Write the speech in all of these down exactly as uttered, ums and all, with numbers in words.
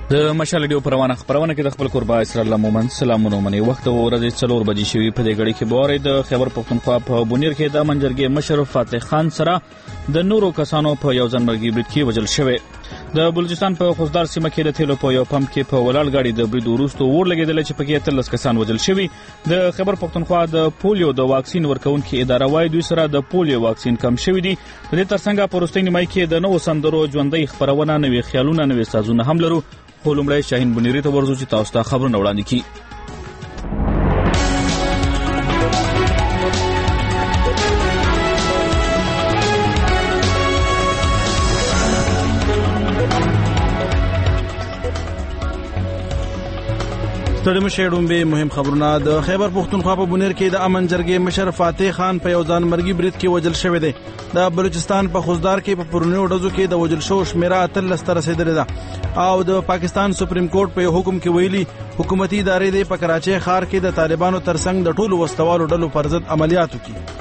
د مشال ډیو پروانه خبرونه کې د خپل قربا اسرائیل مومن سلامونه مني وخت ورځ څلور بجې شوی په دې غړي کې بوره د خیبر پختونخوا په بونیر کې د منجرګي مشر فاتح خان سره د نورو کسانو په یو ځنمرګي برید کې وجل شوی. د بلوچستان په خوزدار سیمه کې د تیلو په یو پمپ کې په ولاړ غاړي د برید وروسته ور لګیدل چې پکې اتلس کسان وجل شوی. د خیبر پختونخوا د پولیو د واکسین ورکونکو اداره وايي دوی سره د پولیو واکسین کم شوی دی. په دې ترڅنګ په وروستي نیمه کې د نوو سندرو ژوندۍ خبرونه نوي خیالونه نوي سازونه هم لرو. خو لومړی شاهین بنيري ته ورځو چې تاسو ته خبرونه وړاندې کړي. ستړي مشهډوم به مهم خبرونه. د خیبر پختونخوا په بونیر کې د امن جرګې مشر فاتح خان په یو ځان مرګي برید کې وجل شوی دی. د بلوچستان په خوزدار کې په پرونیو ډزو کې د وجل شو شمیره اتلس ته رسیدلې ده او د پاکستان سپریم کورټ په حکم کې ویلي حکومتي ادارې د په کراچۍ ښار کې د طالبانو ترڅنګ د ټولو وسوالو ډلو پر ضد عملیاتو کې.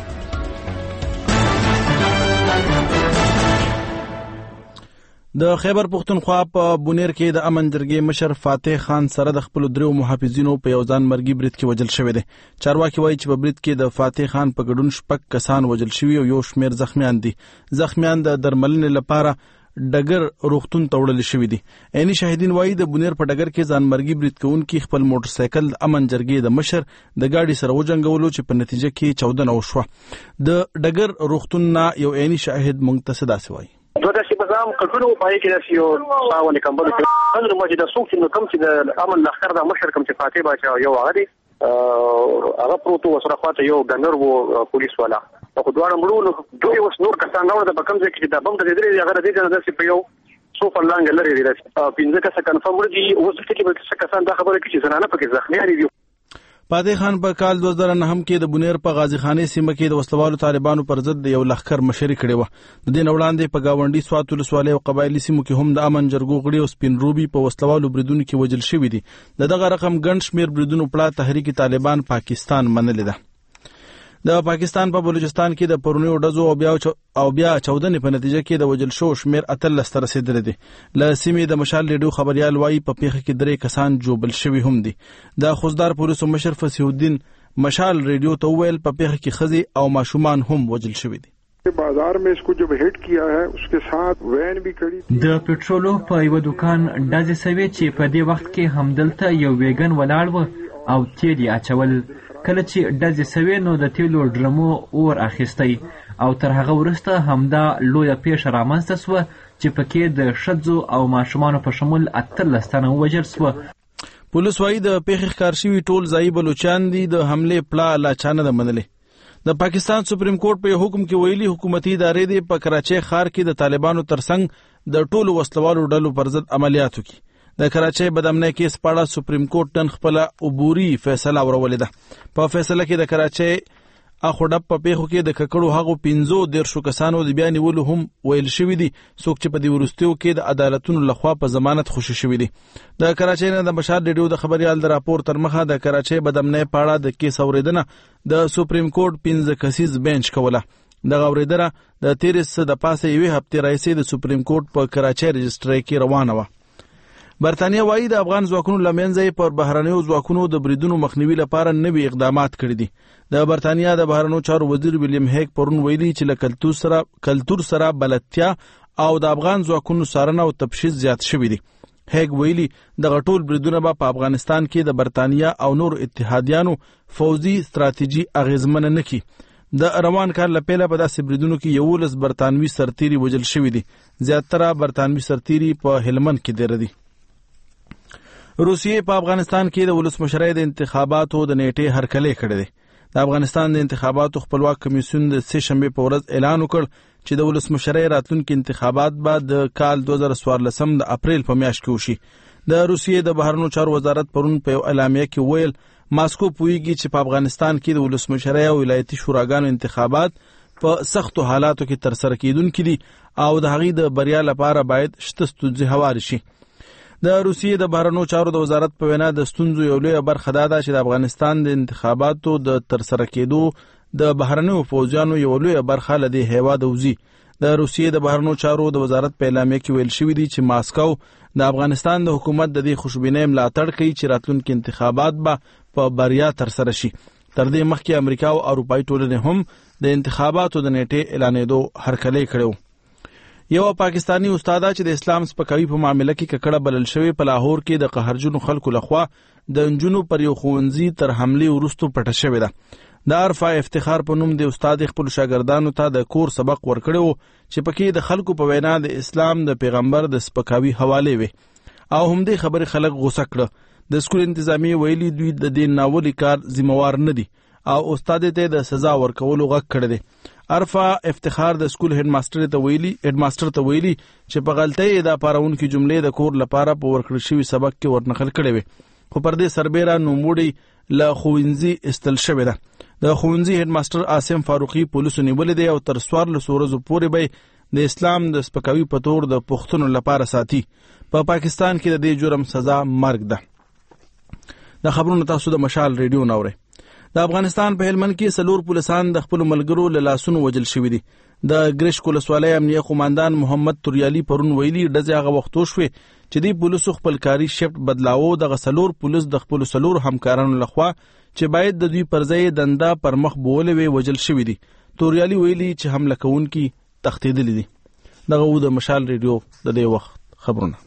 د خیبر پختونخوا په بونیر کې د امن جرګې مشر فاتح خان سره د خپل درو محافظینو په یو ځان مرګي برید کې وجل شوی دی. چارواکي وایي چې په برید کې د فاتح خان په ګډون شپږ کسان وجل شوي او یو شمیر زخمیان دي. زخمیان د درملنې لپاره ډګر روغتون ته وړل شوي دي. عیني شاهدین وایي د بونیر په ډګر کې ځان مرګي برید کوونکي خپل موټر سایکل امن جرګې د مشر د گاډي سره وجنګولو چې په نتیجه کې چودنه وشوه. د ډګر روغتون نه یو عیني شاهد منتصدا سوی دوه د شپږم کډونو پای کې د یو تاونه کمبل څنګه چې د څوک چې کوم چې د امن لخر د مشر کوم چې فاتح باچا یو هغه دی هغه پروتو وسره خاطر یو ګنر وو پولیس والا په دوه مړو دوی وس نور کسان نور د بکم ځکه چې د بم د دې هغه د دې د په یو سوپر لانګ لري دی پینځه کسه کنفرم وردي اوس کې به کسان دا خبره کوي چې زنانه پکې زخمی دي. فاتح خان په کال دوه زره نهم کې د بونیر په غازی خانې سیمه کې د وسلوالو طالبانو پر ضد یو لخر مشري کړی و. د دې وړاندې په گاونډي سوات ولسوالۍ او قبایلی سیمو کې هم د امن جرګو غړي او سپین روبي په وسلوالو بریدونو کې وجل شوی دي. دغه رقم ګڼ شمیر بریدونو پړه تحریک طالبان پاکستان منلې ده. د پاکستان په بلوچستان کې د پرونیو ډزو او بیا او بیا چودنې په نتیجه کې د وجل شو شمیر اتلس ته رسیدلی دی. له سیمې د مشال ریډیو خبريال وایي په پیښه کې درې کسان جوبل شوي هم دي. د خوزدار پولیسو مشر فصیح الدین مشال ریډیو ته ویل په پیښه کې ښځې او ماشومان هم وجل شوي دي. بازار में इसको जब हिट किया है उसके साथ वैन भी खड़ी थी. د پټرولو په یو دکان ډزې سوي چې په دې وخت کې همدلته یو ویګن ولاړ و او تیل یې اچول. کله چې ډزې سوي نو د تیلو ډرمو اور اخیستی او تر هغه وروسته همدا لویه پیښه رامنځته سوه چې پکې د ښځو او ماشومانو په شمول اتلس تنه ووژل سوه. پولیس وایي د پیښې ښکار شوي ټول ځایي بلوچان دي. د حملې پلا لا چا نه ده منلې. د پاکستان سپریم کورټ په حکم کې ویلي حکومتي ادارې دې په کراچۍ ښار کې د طالبانو ترڅنګ د ټولو وسلوالو ډلو پر ضد عملیاتو کې. د کراچۍ بدامنۍ کیس په اړه سپریم کورټ نن خپله عبوري فیصله ورولې ده. په فیصله کې د کراچۍ اخوډب په پیښو کې د ککړو هغو پنځو دیرشو کسانو د بیا نیولو هم ویل شوي دي څوک چې په دې وروستیو کې د عدالتونو لخوا په ضمانت خوشي شوي دي. د کراچۍ نه د مشال ریډیو د خبريال د راپور تر مخه د کراچۍ بدامنۍ په اړه د کیس اوریدنه د سپریم کورټ پنځه کسیز بینچ کوله. دغه اوریدنه د تیرس د پاسه یوې هفتې راهیسې د سپریم کورټ په کراچۍ رجسټرۍ کې روانه وه. برتانیا وایي د افغان ځواکونو له منځه پر بهرنیو ځواکونو د بریدونو مخنیوي لپاره نوي اقدامات کړي دي. د برتانیا د بهرنیو چارو وزیر ویلیام هیګ پرون ویلي چې له کلتور سره کلتور سره بلدتیا او د افغان ځواکونو څارنه او تفتیش زیات شوي دي. هیګ ویلي دغه ټول بریدونه به په افغانستان کې د برتانیا او نور اتحادیانو فوزي ستراتیژي اغیزمنه نه کړي. د روان کال له پیله په داسې بریدونو کې یولس برتانوي سرتیري وژل شوي دي. زیاتره برتانوي سرتیري په هلمند کې دېره دي. روسیې په افغانستان کې د ولسمشرۍ د انتخاباتو د نیټې هرکلی کړی دی. د افغانستان د انتخاباتو خپلواک کمیسیون د سه شنبې په ورځ اعلان وکړ چې د ولسمشرۍ راتلونکي انتخابات به د کال دوه زره څوارلسم د اپریل په میاشت کې وشي. د روسیې د بهرنیو چارو وزارت پرون په یو اعلامیه کې ویل ماسکو پوهیږي چې په افغانستان کې د ولسمشرۍ او ولایتي شوراګانو انتخابات په سختو حالاتو کې ترسره کیدونکي دي او د هغې د بریا لپاره باید شته ستونزې هوارې شي. د روسیې د بهرنیو چارو د وزارت په وینا د ستونزو یو لویه برخه دا ده چې د افغانستان د انتخاباتو د ترسره کېدو د بهرنیو پوځیانو یو لویه برخه له دې هیواده وځي. د روسیې د بهرنیو چارو د وزارت په اعلامیه کې ویل شوي دي چې ماسکو د افغانستان د حکومت د دې خوشبینۍ ملاتړ کوي چې راتلونکي انتخابات به په بریا ترسره شي. تر دې مخکې امریکا او اروپایي ټولنې هم د انتخاباتو د نیټې اعلانېدو هرکلی کړی. یو پاکستانی استاد چې د اسلام سپکاوي په معاملې کې ککړه بلل شوی په لاهور کې د قهرجنو خلکو لخوا د انجونو پر یو ښوونځي تر حملې وروسته پټه شوې ده. د عرفه افتخار په نوم د استاد خپل شاګردانو ته د کور سبق ورکړی و چې پکې د خلکو په وینا د اسلام د پیغمبر د سپکاوي حوالې وي او همدې خبرې خلک غوسه کړه. د سکول انتظامیه ویلي دوی د دې ناولي کار ذمہوار نه دي او استاد ته د سزا ورکولو غږ کړی دی. عرفه افتخار د سکول هډ ماستر ته ویلي هډ ماستر ته ویلي چې په غلطۍ د پارونکو جملې د کور لپاره په ورکړل شوی سبق کې ورنقل کړي وي، خو پر دې سربېره نوموړی له ښوونځي استل شوی ده. د ښوونځي هډ ماستر عاصم فاروقي پولیسو نیولې دی او تر څوارلسو ورځو پورې به د اسلام د سپکاوي په تور د پښتنو لپاره ساتي. په پاکستان کې د دې جرم سزا مرګ ده. د خبرونو تاسو د مشال ریډیو نورئ. د افغانستان په هلمند کې څلور پولیسان د خپلو ملګرو له لاسونو وژل شوي دي. د ګرشک ولسوالۍ امنیه قوماندان محمد توریالي پرون ویلي ډزې هغه وخت وشوې چې دوی پولیسو خپل کاري شفټ بدلاوه. دغه څلور پولیس د خپلو څلورو همکارانو لخوا چې باید د دوی پر ځای دنده پر مخ بولې وي وژل شوي دي. توریالي ویلي چې حمله کوونکي تښتېدلي دي. دغه و د مشال ریډیو د دې وخت خبرونه.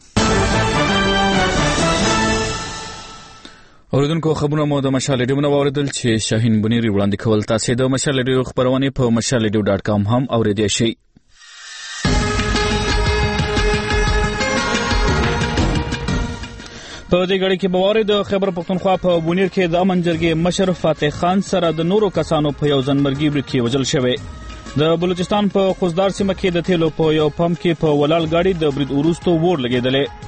اوریدونکو خبرونه مو د مشال ریډیو نه واوریدل چې شاهین بنيري وړاندې کول. تاسو د مشال ریډیو خبرونه په مشال ریډیو ډاټ کام هم اوریدئ شئ. په دې غړي کې بواري د خیبر پختونخوا په بونیر کې د امن جرګې مشر فاتح خان سره د نورو کسانو په یو ځنمرګي برید کې وژل شوی. د بلوچستان په خوزدار سیمه کې د تیلو په یو پمپ کې په ولاړ ګاډي د برید وروسته ور لګېدلې.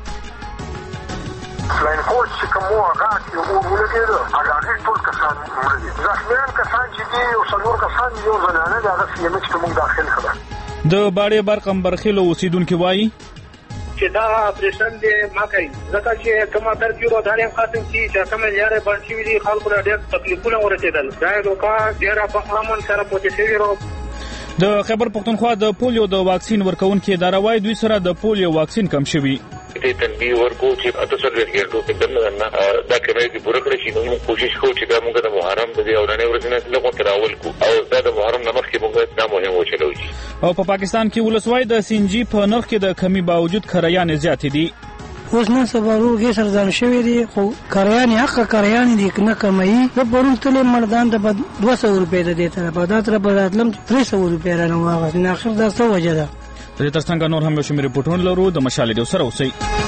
لاین فورس چې کوم هغه چې اور ولګېده هغه ټول کسان مړه دي. زخمیان کسان چې دي یو څلور کسان یو زنانه د هغه سیمه چې موږ داخل کړه. د باړې برقم برخیلو اوسیدونکو وایي چې دا اپریشن دې ما کوي ځکه چې کومه ترجیح ودانې خاصم چې کومه لارې باندې شوي دي خلکو ډېر تکلیفونه ورسېدل. دا دوکا ډېر په امن سره پوتې شوي رو. د خیبر پختونخوا د پولیو د واکسین ورکونکو اداره وايي دوی سره د پولیو واکسین کم شوی. دې تنبیه ورکو چې اته سل ورګېږو چې دنه دا کوي چې پوره کړی شي. نو کوشش کوو چې دا موږ د محرم د اورنې ورځې نه لږ تراول کو او دا د محرم نمخ کې موږ دا مهم وچلو. او په پاکستان کې ولسوای د سینجی په نرخ کې د کمی باوجود کریان زیات دي. اوس نن سبا ورګې سرځان شوی دي خو کریان حق کریان دي نه کمایي. په پرون تل مردان ته دوه سوه روپۍ ده دي تر په دا تر په راتلم درې سوه روپۍ را نه واغس نه اخر دا څه وجه ده. د ترڅنګ نور هم شمیر پټون لرو. د مشال ډیو سره اوسئ.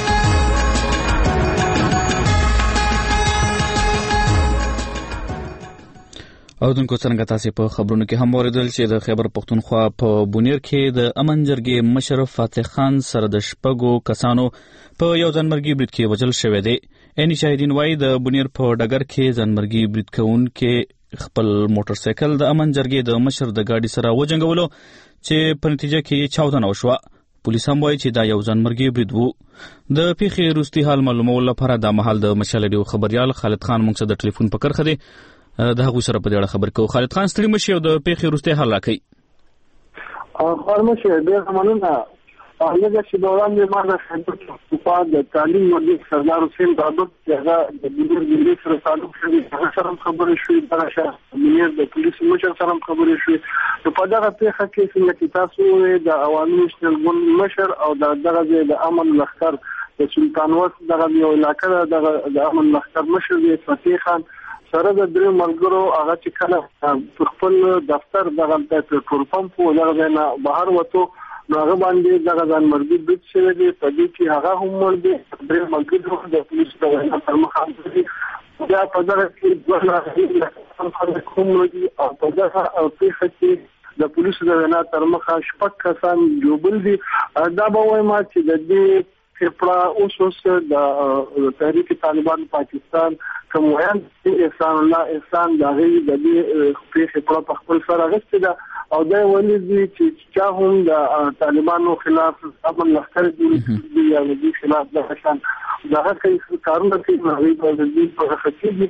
او دونکو څنګه تاسو په خبرونو کې هم اوریدل چې د خیبر پختونخوا په بونیر کې د امن جرګې مشر فاتح خان سره د شپږو کسانو په یو ځنمرګي برید کې وژل شوی دی. اني شاهدین وایي د بونیر په ډګر کې ځنمرګي برید کوونکي خپل موټر سایکل د امن جرګې د مشر د ګاډي سره وجنګولو چې په نتیجه کې چاودنه وشوه. پولیس هم وایي چې دا یو ځنمرګي برید وو. د پیښې وروستي حال معلومولو لپاره د مهال د مشال ډیو خبريال خالد خان موږ سره د ټلیفون په کرخه دی. د هغه سره په دې اړه خبر کوو. خالد خان ستړي مشي او د پیښې وروسته حل راکړي. خارمشه ډېر مننه. هغه چې دوران یې ما د خدمت په د تعلیم مدیر سردار حسین بابک هغه د بلور ضلع سره تعلق لري. هغه سره خبرې شوې د راشه منیر د پولیس مشر سره خبرې شوې. په دغه پیښه کې چې تاسو د عوامي نشنل ګوند مشر او د دغه د امن لښکر د سلطان وس دغه یو علاقه د امن لښکر مشر دی فتح خان سره د درې ملګرو هغه چې کله خپل دفتر دغه پېټرول پمپ او دغه نه بهر وته نو هغه باندې دغه ځان مرګ د شوی دی. په دې کې هغه هم مړ دي. درې ملګرو د پولیس د وینا پر مخ دي. دا په دغه کې دوه خلک کوم دي او په دغه پیښه کې د پولیس د وینا تر مخ شپږ کسان جوړل دي. دا به وایم چې د دې کپړه اوس اوس د تحریک طالبان پاکستان کوم ویان احسان الله احسان د غي د دې پیښه په خپل سره غوښتي ده او دا ولې دي چې چا هم د طالبانو خلاف امن لښکر دي یا د خلاف د شان دغه کوي کارونه کوي نو د دې په خاطر دي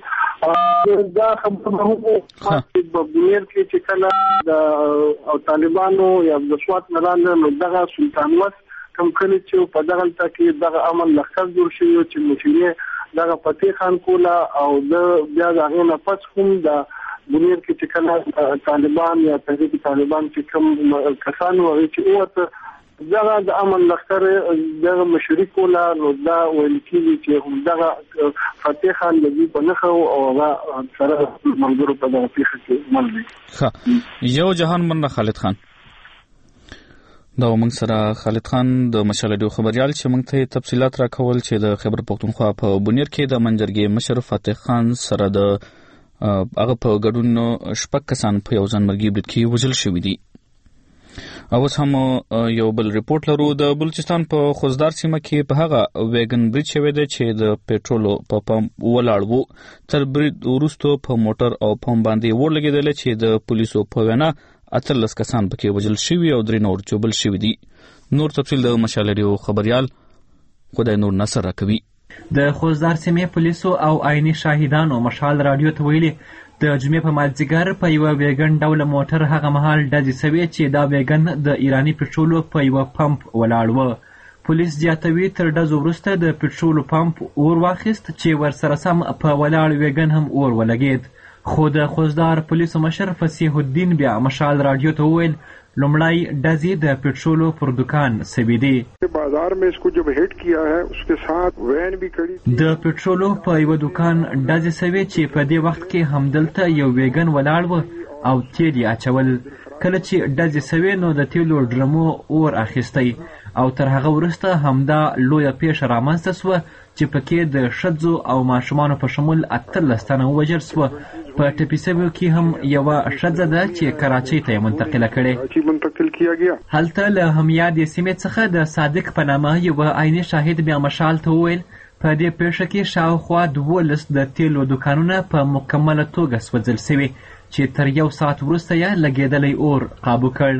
دا خبره هم په بنیر کې چې کله د طالبانو یا د سوات ملانه نو دغه سلطان وس کوم کلی چې په دغه کې دغه عمل لخص جوړ شي چې مشینه دغه فتح خان کولا او د بیا دغه نه پس کوم د بنیر کې چې کله طالبان یا تحریک طالبان چې کوم کسان وایي چې اوته دغه د عمل لخر دغه مشرک کولا نو دا ویل کیږي چې هم دغه فتح خان د دې په نخو او هغه سره منظور په دغه پیښه کې ملګری ښه یو جهان من خالد خان دا موږ سره خالد خان د مشال رادیو خبريال چې موږ ته تفصيلات راکول چې د خیبر پختونخوا په بنیر کې د منجرګي مشر فتح خان سره د هغه په ګډون شپږ کسان په یو ځانمرګي برید کې وژل شوي دي. اوس هم یو بل ریپورت لرو د بلوچستان په خوزدار سیمه کې په هغه ویګن برید شوی دی چې د پېټرولو په پمپ ولاړ وو تر برید وروسته په موټر او پمپ باندې اور لګېدل چې د پولیسو په وینا اتلس کسان پکې وژل شوي او درې نور چوبل شوي دي. نور تفصیل د مشال رادیو خبريال خدای نور نصر راکوي. د خوزدار سیمې پولیسو او عیني شاهدانو مشال رادیو ته ویلي د جمعې په مازدیګر په یوه ویګن ډوله موټر هغه مهال ډزې سوې چې دا ویګن د ایراني پټرولو په یوه پمپ ولاړ و. پولیس زیاتوي تر ډزو وروسته د پټرولو پمپ اور واخیست چې ورسره سم په ولاړ ویګن هم اور ولګېد. خو د خوزدار پولیسو مشر فصیح الدین بیا مشال رادیو ته وویل لومړی ډزې د پټرولو پر دکان سوي دي. بازار میں اس کو جب ہٹ کیا ہے اس کے ساتھ وین بھی کڑی د پټرولو په یو دکان ډزې سوي چې په دې وخت کې همدلته یو ویګن ولاړ و او تیل یې اچول. کله چې ډزې سوي نو د تیلو ډرمو اور اخیستی او تر هغه وروسته همدا لویه پیښه رامنځته سوه چې پکې د ښځو او ماشومانو په شمول اتلس تنه ووژل سوه. په ټپي سویو کې هم یوه ښځه ده چې کراچۍ ته یې منتقله کړې. هلته له همیادې سیمې څخه د صادق په نامه یوه عیني شاهد بیا مشال ته وویل په دې پیښه کې شاوخوا دولس د تیلو دوکانونه په مکمله توګه سوځل سوي چې تر یو ساعت وروسته یې لګېدلی اور قابو کړ.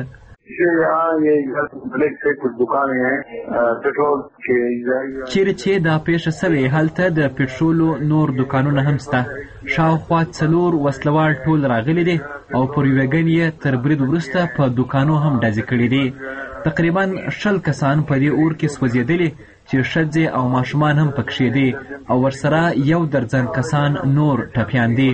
چیرې چې دا پیښه سوې هلته د پټرولو نور دوکانونه هم شته. شاوخوا څلور وسلوال ټول راغلي دي او پر ویګن یې تر برید وروسته په دوکانو هم ډزې کړي دي. تقریبا شل کسان په دې اور کې سوځېدلي چې ښځې او ماشومان هم پکښې دي او ورسره یو درجن کسان نور ټپیان دي.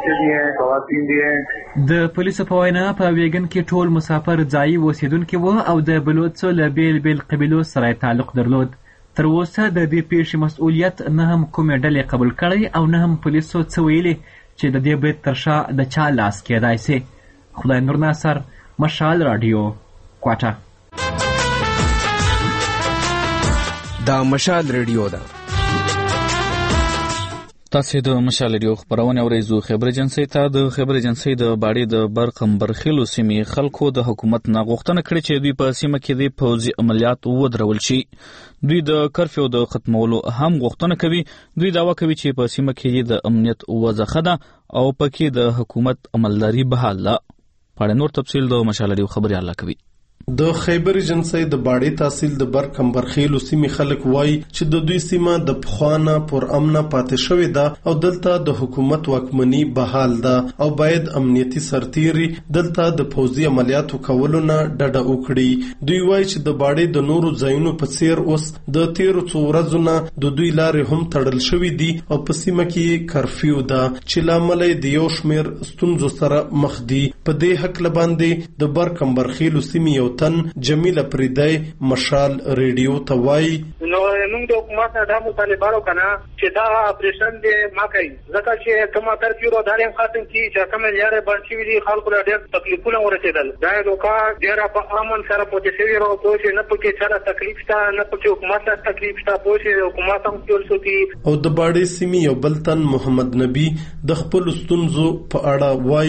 د پولیسو په وینا په ویګن کې ټول مسافر ځایي اوسېدونکي وو او د بلوڅو له بیل بیل قبیلو سره تعلق درلود. تر اوسه د دې پیښې مسؤلیت نه هم کومې ډلې قبول کړی او نه هم پولیسو څه ویلي چې د دې برید تر شا د چا لاس کېدای سي. خدای نور ناصر، مشال رادیو، کوټه. دا مشال رادیو ده. تاسو د مشال رادیو خبرونه اورئ. خبر ایجنسی ته د خبر ایجنسی د باړې د برقم برخیلو سیمې خلکو د حکومت نه غوښتنه کړې چې دوی په سیمه کې د پوځي عملیات ودرول شي. دوی د کرفیو د ختمولو هم غوښتنه کوي. دوی دعوا کوي چې په سیمه کې د امنیت وضع ښه ده او پکې د حکومت عملداري بحال ده. په نور تفصیل د مشال رادیو خبريال کوي. د خیبر ایجنسی د باړې تحصیل د برکم برخیلو سیمې خلک وایي چې د دوی سیمه د پخوانه پر امنه پاتې شوې ده او دلته د حکومت واکمني بحال ده او باید امنیتي سرتیري دلته د پوځي عملیاتو کولو نه ډډه وکړي. دوی وایي چې د باړې د نورو ځایونو په څیر اوس د تیرو څو ورځو نه د دوی لارې هم تړل شوې دي او په سیمه کې کرفیو ده چې لامل یې د یو شمېر ستونزو سره مخ دي. په دې هکله باندې د برکم برخیلو سیمې یو تن جمیله پریدای مشال ریډیو ته وایي نو موږ د حکومت نه د مطالبه وکړو چې دا اپریشن دې ما کوي ځکه چې کومه ترکیب او دارین خاطر کې چې کومه لارې باندې وی دي خلکو له ډېر تکلیفونه ورسېدل. دا دوکا ډېر په امن سره پاتې شوی راو پوه نه پکې سره تکلیف شته نه پکې حکومت سره تکلیف شته پوه حکومت هم ټول سوتي. او د باړې سیمې یو بل تن محمد نبی د خپل ستونزو په اړه وایي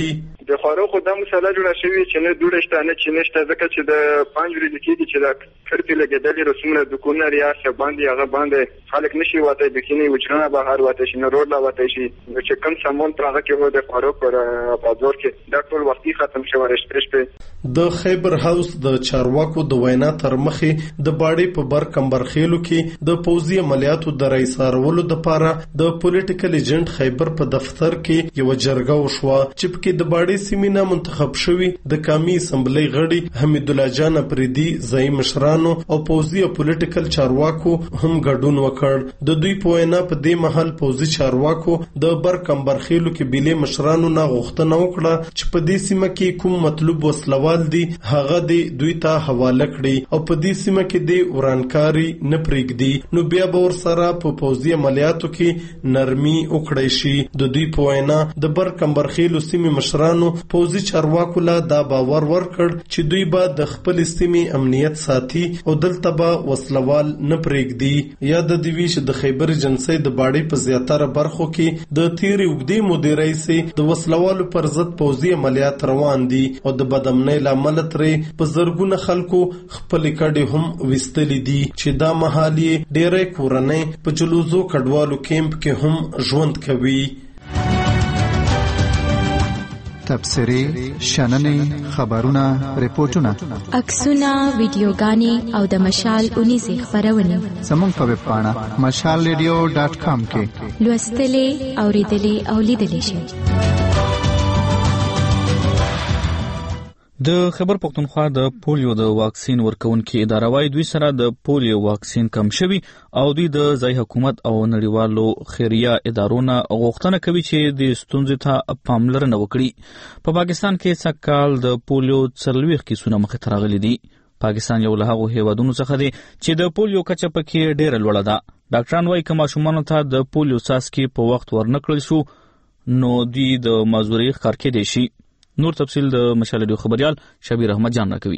د خوارو خو دا مسله جوړه شوې چې نه دوړه شته نه چې نشته ځکه چې د پنځ ورځې کېږي چې دا کړپې لګېدلې رسومونه دکونه ریاست باندې هغه باندې خلک نشي وتی بکینی وجرونه بهر وتی شي نه روډ لا وتی شي چې کم سامان تر هغه کې و د خوارو پر بازار کې دا ټول وختي ختم شوی رشترشته د خیبر هاوس د چارواکو د وینا تر مخې د باړې په بر کمبرخیلو کې د پوځي عملیاتو د رئیسارولو لپاره د پولیټیکل ایجنټ خیبر په دفتر کې یو جرګه وشوه چې پکې د باړې سیمې نه منتخب شوي د قومي اسمبلی غړي حمید الله جان اپریدي ځای مشرانو او پوځي او پولیټیکل چارواکو هم ګډون وکړ د دوی په وینا په دې مهال پوځي چارواکو د بر کمبرخیلو کې بیلې مشرانو نه غوښتنه وکړه چې په دې سیمه کې کوم مطلوب وسلوال دي هغه دې دوی ته حواله کړي او په دې سیمه کې دې ورانکاري نه پرېږدي نو بیا به ورسره په پوځي عملیاتو کې نرمي وکړی شي د دوی په وینا د بر کمبرخیلو سیمې مشرانو پوځي چارواکو لا دا باور ورکړ چې دوی به د خپل سیمې امنیت ساتي او دلته به وسلوال نه پرېږدي یا د دوی چې د خیبر ایجنسۍ د باړې په زیاتره برخو کې د تیرې اوږدې مودې راهیسې د وسلوالو پر ضد پوځي عملیات روان دي او د بدامنۍ له امله ترې په زرګونه خلکو خپلې کډې هم ویستلې دي چې دا مهال یې ډېری کورنۍ په جلوزو کډوالو کیمپ کې هم ژوند کوي. تبصرې، شننې، خبرونه، ریپورتونه، عکسونه، ویډیوګانې او د مشال اونیزې خپرونې زموږ په ویب پاڼه مشال ریډیو ډاټ کام کې لوستلې، اوریدلې او لیدلې شئ. د خیبر پښتونخوا د پولیو د واکسین ورکونکو اداره وايي دوی سره د پولیو واکسین کم شوی او دوی د ځای حکومت او نړیوالو خیریه ادارونو غوښتنه کوي چې د ستونزې ته پاملرنه وکړي. په پاکستان کې سکهال د پولیو څلوېښت کیسونه مخې ته راغلي دي. پاکستان یو له هغو هیوادونو څخه دی چې د پولیو کچه پکې ډېره لوړه ده. ډاکټران وايي که ماشومانو ته د پولیو څاڅکي په وخت ورنکړل شو نو دوی د معذورۍ ښکار کېدای شي. نور تفصیل د مشال ریډیو خبريال شبیر احمد جان راکوي.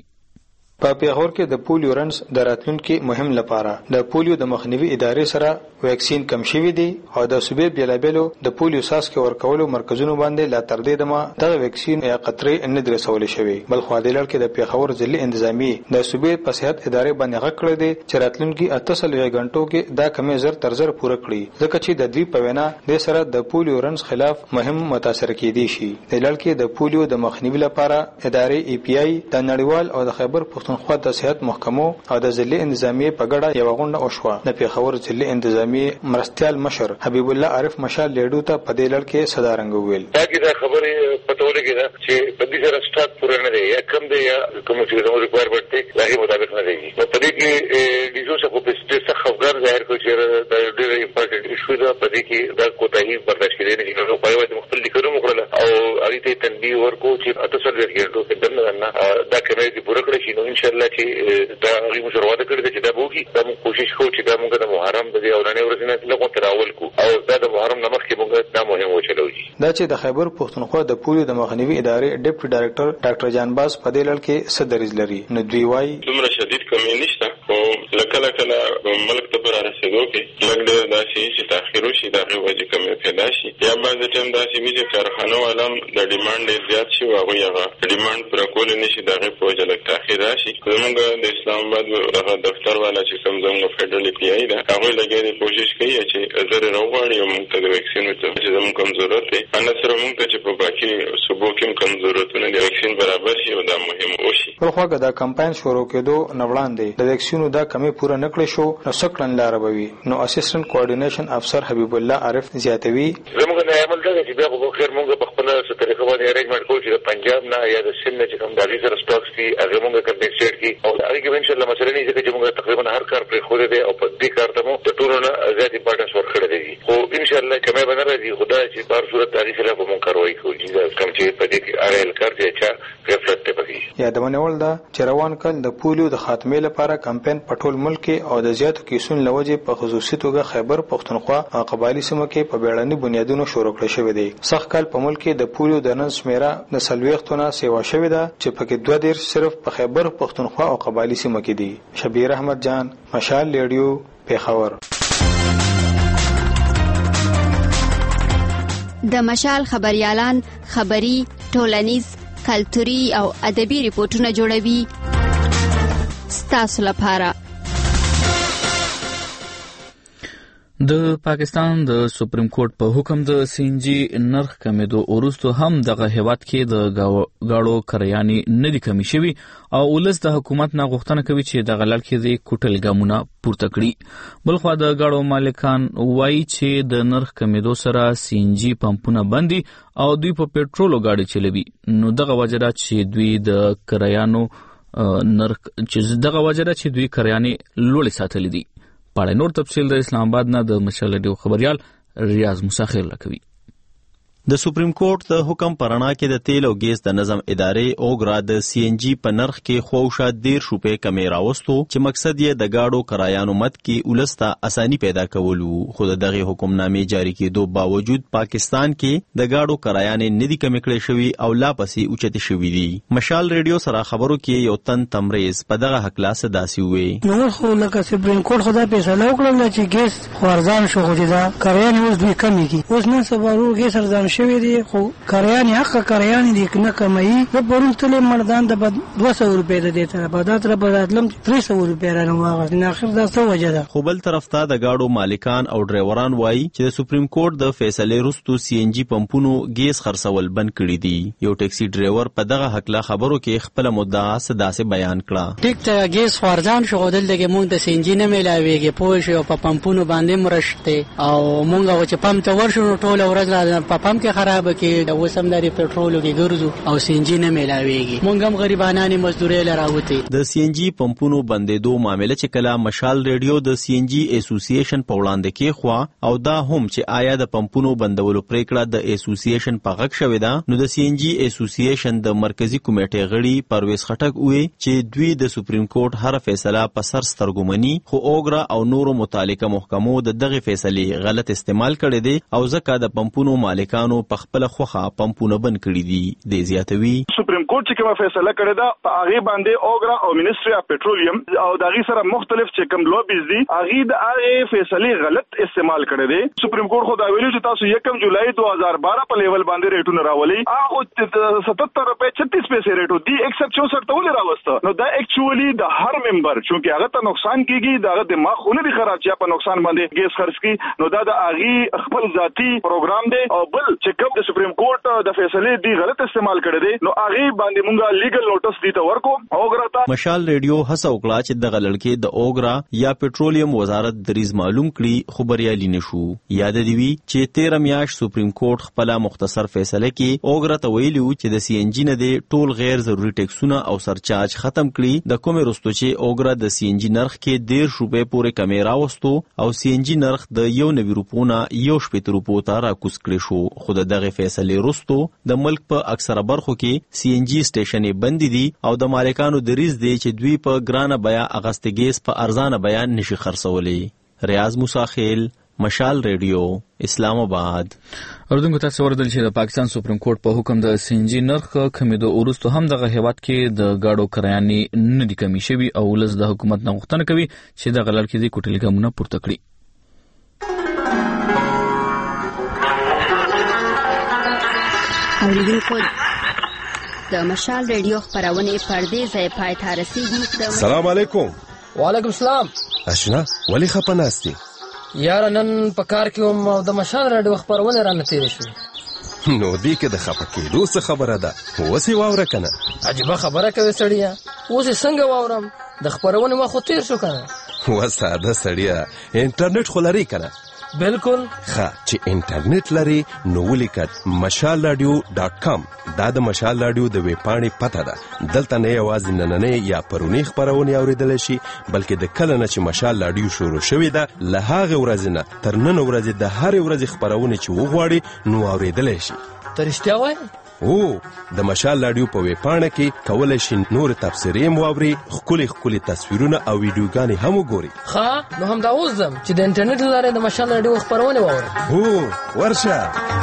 په پیښور کې د پولیو رنس د راتلونکي مهم لپاره د پولیو د مخنیوي ادارې سره ویکسین کم شوی دی او د صوبې بیلابېلو د پولیو څاڅکي ورکولو مرکزونو باندې لا تر دې دمه دغه ویکسین یا قطرې نه درسول شوی. بل خو د لړ کې د پیښور ضلع انتظامی د صوبې په صحت ادارې باندې غږ کړی دی چې راتلونکي اته سلوي غنټو کې دا کمې زر تر زر پوره کړي ځکه چې د دوی په وینا د سره د پولیو رنس خلاف مهم متاثر کېدي شي. د لړ کې د پولیو د مخنیوي لپاره ادارې ای پی آی د نړیوال او د خیبر پښتونخوا د صحت محکمو او د ضلع انتظامی په ګډه یو غونډه وشوه. د پیښور ضلع انتظامی مرستيال مشر حبیب الله عارف مشال لیډو ته په دې لړ کې صدارنګ ویل دا کی دا خبره پته ولګی دا چې په دې سره سٹاک پوره نه دی یا کم دی یا کوم چې زموږ ریکوایرمنټ دی هغه مطابق نه دی. په دې کې د یوه څه په څه خبر ظاهر کوي چې دا ډېر امپورټنت ایشو ده. په دې کې دا کوتاهي برداشت کېدای نه شي. نو په یوه مختلف لیکلو وکړل او اړ ته تنبیه ورکو چې اته سل ورګېټو کې دنه نه دا کمې دي پوره کړی شي. نو ان شاء الله چې دا غي مشر واده کړی چې دا بوږي دا موږ کوشش کوو چې دا موږ د محرم د اورانه ورځې نه لږ تراول کو او دا د محرم نمخ کې موږ دا مهم وچلوي. دا چې د خیبر پښتونخوا د پولیو د مخنیوي ادارې ډیپټي ډایریکټر ډاکټر جانباز په دې لړ کې صدرز لري. نو دوی وايي دومره شدید کمی نشته خو لکه لکه ملک ته پر رسیدو کې لږ ډېر داسې چې تاخیر وشي دا غي وجه کمی پیدا شي یا بعض ټیم داسې وي چې کارخانو علم د ډیماند ډېر زیات شي او هغه ډیماند پر کول نشي دا غي په وجه لږ تاخیر راشي. زموږ د اسلام آباد دغه دفتر والا چې کوم زموږ فدرال پی آی دا هغه لګي کوشش کوي چې زره راوړي او موږ ته د ویکسین ته چې زموږ کم ضرورت دی ان سره موږ ته چې په باقي صوبو کې کم ضرورتونه د ویکسین برابر شي او دا مهم وشي. په خو دا کمپاین شروع کېدو نو وړاندې د ویکسینو دا کمی پوره نکړې شو نو سکلن لار بوي. نو اسسټنټ کوارډینیشن افسر حبیب الله عارف زیاتوي زموږ نه عمل دا چې بیا په خیر موږ په خپل څه طریقه باندې ارینجمنت کوو چې پنجاب نه یا د سند چې کوم دغه سره سټاکس دي هغه موږ کنټیکټ کی او هغه کې ان شاء الله مثلا نه چې موږ تقریبا هر کار پر خو دې او په دې کار ته مو د ټولو نه زیات امپورټنس ورکړی دی. خو ان شاء الله کمه به نه راځي خدای چې په صورت تاریخ سره به موږ کاروي کوو چې کوم چې په دې کې ارل کار دی چې غفلت ته پکې یا د منول دا چې روان کال د پولیو د خاتمه لپاره کمپاین په ټول ملک او د زیاتو کیسونو لوجه په خصوصي توګه خیبر پښتونخوا او قبایلی سیمو کې په بیړني بنیادونو شروع کړی شوی دی. سخت کال په ملک کې د پولیو د نن شمیره د سلويختونه سیوا شوی ده چې پکې دوه ډیر صرف په خیبر پښتونخوا او قبایلی سیمو کې دي. شبیر احمد جان مشال ریډیو پیښور. د مشال خبريالان خبري ټولنیز، کلتوري او ادبي ریپورتونه جوړوي ستاسو لپاره. د پاکستان د سپریم کورټ په حکم د سینجی نرخ کمیدو وروسته هم دغه هیواد کې د گاړو کریانې نه دي کمی شوي او ولس د حکومت نه غوښتنه کوي چې دغه لړ کې د کوټل ګامونه پورته کړي. بلخوا د گاړو مالکان وایي چې د نرخ کمیدو سره سینجی پمپونه بندي او دوی په پېټرولو گاډي چلوي، نو دغه وجه ده چې دوی د کریانو نرخ چې دغه وجه ده چې دوی کریانې لوړې ساتلې دي. پاړې نور تفصیل د اسلام آباد نه د مشال ریډیو خبريال ریاض مساخر لکوي. د سپریم کورټ د حکم پرانا کې د تیل او ګیس د نظم ادارې اوګرا د سی ان جی په نرخ کې خوښه ډیر شوپې کمې راوستو چې مقصد یې د گاډو کرایانو مت کې ولسته اساني پیدا کولو. خو دغه حکمنامې جاری کېدو باوجود پاکستان کې د گاډو کرایانې ندي کمې کړې شوی او لا پسې اوچتې شوی دي. مشال ریډیو سره خبرو کې یو تن تمریز په دغه حکلاس داسي وې. نو خو لکه سپریم کورټ خدا فیصله وکړه چې ګیس خورزان شو خو دا کرایانې اوس دوی کمې کی. اوس نه سبارو ګیس ارزان شوی دی خو کریانی حق کریانی دی کنه کمای د پرون تل مردان د دوه سوه روپے د دیته په داتره په داتلم درې سوه روپے را نواغه نه اخر دا څه وجه ده. خو بل طرف ته د گاډو مالکان او ډرایوران وایي چې د سپریم کورټ د فیصله وروسته سی ان جی پمپونو ګیس خرڅول بند کړي دي. یو ټیکسي ډرایور په دغه حقله خبرو کې خپل مدعا سداسه بیان کړه. ټیک ته ګیس خورځان شو دل دغه مونږ د سی ان جی نه ملاويږي پوه شو په پمپونو باندې مرشته او مونږ چې پمپ ته ورشو ټول ورځ په پمپ کې خراب کې د وسمداري پېټرولو کې ګرځو او سی ان جی نه ملاويږي. مونږ هم غریبانانی مزدوري لراوتی. د سی ان جی پمپونو بندېدو معاملې چې کله مشال ریډیو د سی ان جی اسوسییشن په وړاندې کې خوا او دا هم چې آیا د پمپونو بندولو پریکړه د اسوسییشن په غږ شوې ده، نو د سی ان جی اسوسییشن د مرکزی کمیټې غړي پرویز خټک وې چې دوی د سپریم کورټ هر فیصله په سر سترګومني، خو اوګرا او نورو متعلقه محکمو د دغه فیصلې غلط استعمال کړي دي او ځکه د پمپونو مالکانو په خپل خوخه پمپونه بند کړي دي. د زیاتوي سپریم کورټ چې کومه فیصله کړې ده په هغه باندې اوګرا او منیسټری اف پټرولیم او دغه سره مختلف چې کوم لوبیز دي هغه د هغه فیصلې غلط استعمال کړي دي. سپریم کورټ خو دا ویلي چې تاسو یکم جولای دوه هزار بارہ په لیول باندې ریټونه راولي هغه ستتر روپے چھتیس پیسې ریټو دی ایک سو چونسٹھ ته ولې راوسته. نو دا ایکچولی د هر ممبر چې هغه ته نقصان کیږي دغه دماغ خونه دي خراب چې په نقصان باندې ګیس خرڅ کی. نو دا د هغه خپل ذاتی پروګرام دی او بل چې کوم د سپریم کورټ د فیصله دی غلط استعمال کړی دی نو هغه باندې مونږه لیګل نوټس دی ته ورکو. اوګرا ته مشال ریډیو هڅه وکړه چې دغه لړکې د اوګرا یا پټرولیم وزارت دریز معلوم کړي خو بریالي نشو. یاد دی وی چې تیرہ میاشت سپریم کورټ خپل مختصر فیصله کې اوګرا ته ویلو چې د سی ان جی نه دی ټول غیر ضروري ټیکسونه او سرچارج ختم کړي. د کومې رستو چې اوګرا د سی ان جی نرخ کې ډیر شوبې پورې کمې راوستو او سی ان جی نرخ د یو نوي روپونه یو شپږ روپو ته راکوس کړی شو. خو دغه فیصله رستو د ملک په اکثره برخو کې سی ان جی سټیشنې بند دي او د مالکانو دریز دي چې دوی په ګرانه بیا اغست ګیس په ارزانه بیا نشي خرڅولي. ریاض مساخیل، مشال ریډیو، اسلام آباد. اردن کو تاسو ورته چې د پاکستان سپریم کورټ په حکم د سینجی نرخ کمیدو وروسته هم دغه هیواد کې د گاډو کرایانې نه دي کمی شوي او ولس د حکومت نه غوښتنه کوي چې دغه لړ کې د کوټل ګامونه پورته کړي. اوریدونکو د مشال ریډیو خبرونه پردې ځای پای ته رسیدي. سلام علیکم. وعلیکم السلام. اشنا ولی خپناستی یار نن په کار کې هم د مشال ریډیو خبرونه را نتیری شو. نو دی کې د خپکې دوه خبره ده وسی واوره کنه. عجیب خبره کوي سړیا. اوس څنګه واورم د خبرونه ما خو تیر شو کنه. وساده سړیا انټرنیټ خلاري کنه. بالکل ښه چې انټرنیټ لري نو ولیکت مشال رادیو ډاټ کام. دا د مشال رادیو د ویب پاڼې پته ده. دلته نه یوازې نننې یا پرونی خبرونه اوریدل شي بلکې د کله نه چې مشال رادیو شروع شوې ده له هغه ورځې نه تر نن ورځې د هر ورځې خبرونه چې وغواړي نو اوریدل شي. ته رښتیا وایې؟ او د مشال رادیو په ویب پاڼه کې کولای شي نور تفسیرې مواوري خولي خولي تصویرونه او ویډیوګانې هم وګوري. ښه نو هم دا اوس ځم چې د انټرنیټ لاره د مشال رادیو خبرونه واورم. هو ورشه.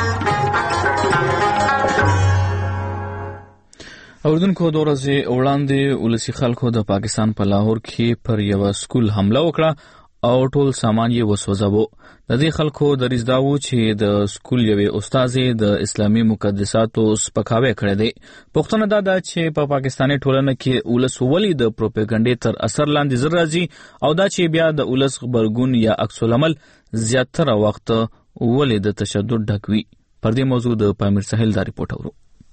اوردونکو د ورځې وړاندې ولسی خلکو د پاکستان په لاهور کې پر یو سکول حمله وکړه او ټول سامان یې وسوځاوه. د دې خلکو دریځ دا و چې د سکول یوې استادې د اسلامي مقدساتو سپکاوی کړی دی. پوښتنه دا ده چې په پا پاکستاني ټولنه کې ولس ولې د پروپاګانډې تر اثر لاندې زر راځي او دا چې بیا د ولس غبرګون یا عکس العمل زیاتره وخت ولې د تشدد ډک وي. پر دې موضوع د پامیر ساحل دا ریپورټ اورو.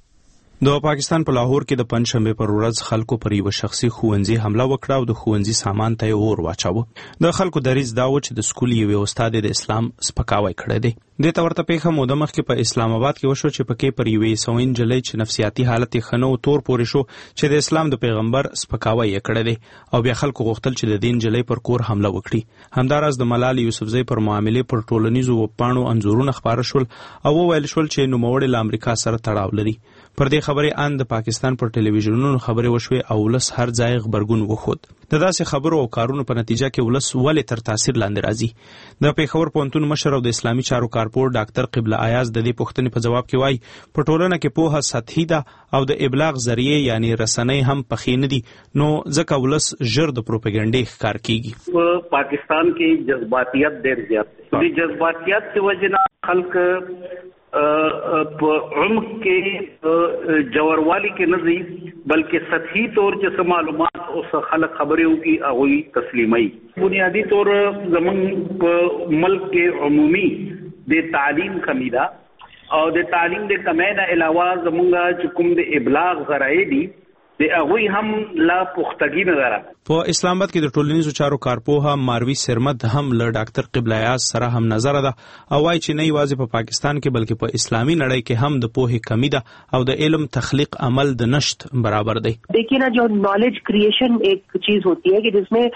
د پاکستان په لاهور کې د پنځشنبه پر ورځ خلکو پر یو شخصي ښوونځي حمله وکړه او د ښوونځي سامان ته اور واچاوه. د خلکو دریځ دا و چې د سکول یو استاد د اسلام سپکاوی کړی دی. د تورته پیښه موده مخکې په اسلام آباد کې وشو چې پکې پر یوې سوین جلۍ چې نفسیاتي حالت یې ښه نه و تور پورې شو چې د اسلام د پیغمبر سپکاوی یې کړی دی او بیا خلکو غوښتل چې د دین جلۍ پر کور حمله وکړي. همداراز د ملالۍ یوسفزۍ پر معاملې پر ټولنیزو وبپاڼو انځورونه خپاره شول او وویل شول چې نوموړی له امریکا سره تړاو لري. پر دې خبرې ان د پاکستان پر ټلویزیونونو خبرې وشوې او ولس هر ځای غبرګون وښود. د داسې خبرو او کارونو په نتیجه کې ولس ولې تر تاثیر لاندې راځي. د پېښور پوهنتون مشر او د اسلامي چارو کارپور ډاکټر قبله ایاز د دې پوښتنې په جواب کې وایي په ټولنه کې پوهه سطحي ده او د ابلاغ ذریعې یعنی رسنۍ هم پخې نه دي نو ځکه ولس ژر د پروپاګانډې ښکار کیږي. په پاکستان کې جذباتیت ډېر زیات دی. د جذباتیت په وجه نه خلک په عمق کې جوړوالي کې نه دي بلکې سطحي طور چې معلومات او خلک خبرې وکړي هغه تسلیمي. بنیادی طور زمونږ په ملک کې عمومي د تعلیم کمی ده او د تعلیم د کمی نه علاوه زمونږ چې کوم د ابلاغ ذرایع دي د هغوی هم لا پختګي نه لري. په اسلام آباد کې د ټولنیزو چارو کارپوه ماروي سرمد هم له ډاکټر قبله ایاز سره هم نظر ده او وايي چې نه یوازې په پاکستان کې بلکې په اسلامي نړۍ کې هم د پوهې کمی ده او د علم تخلیق عمل د نشت برابر دی. देखिए ना जो नॉलेज क्रिएशन एक चीज होती है कि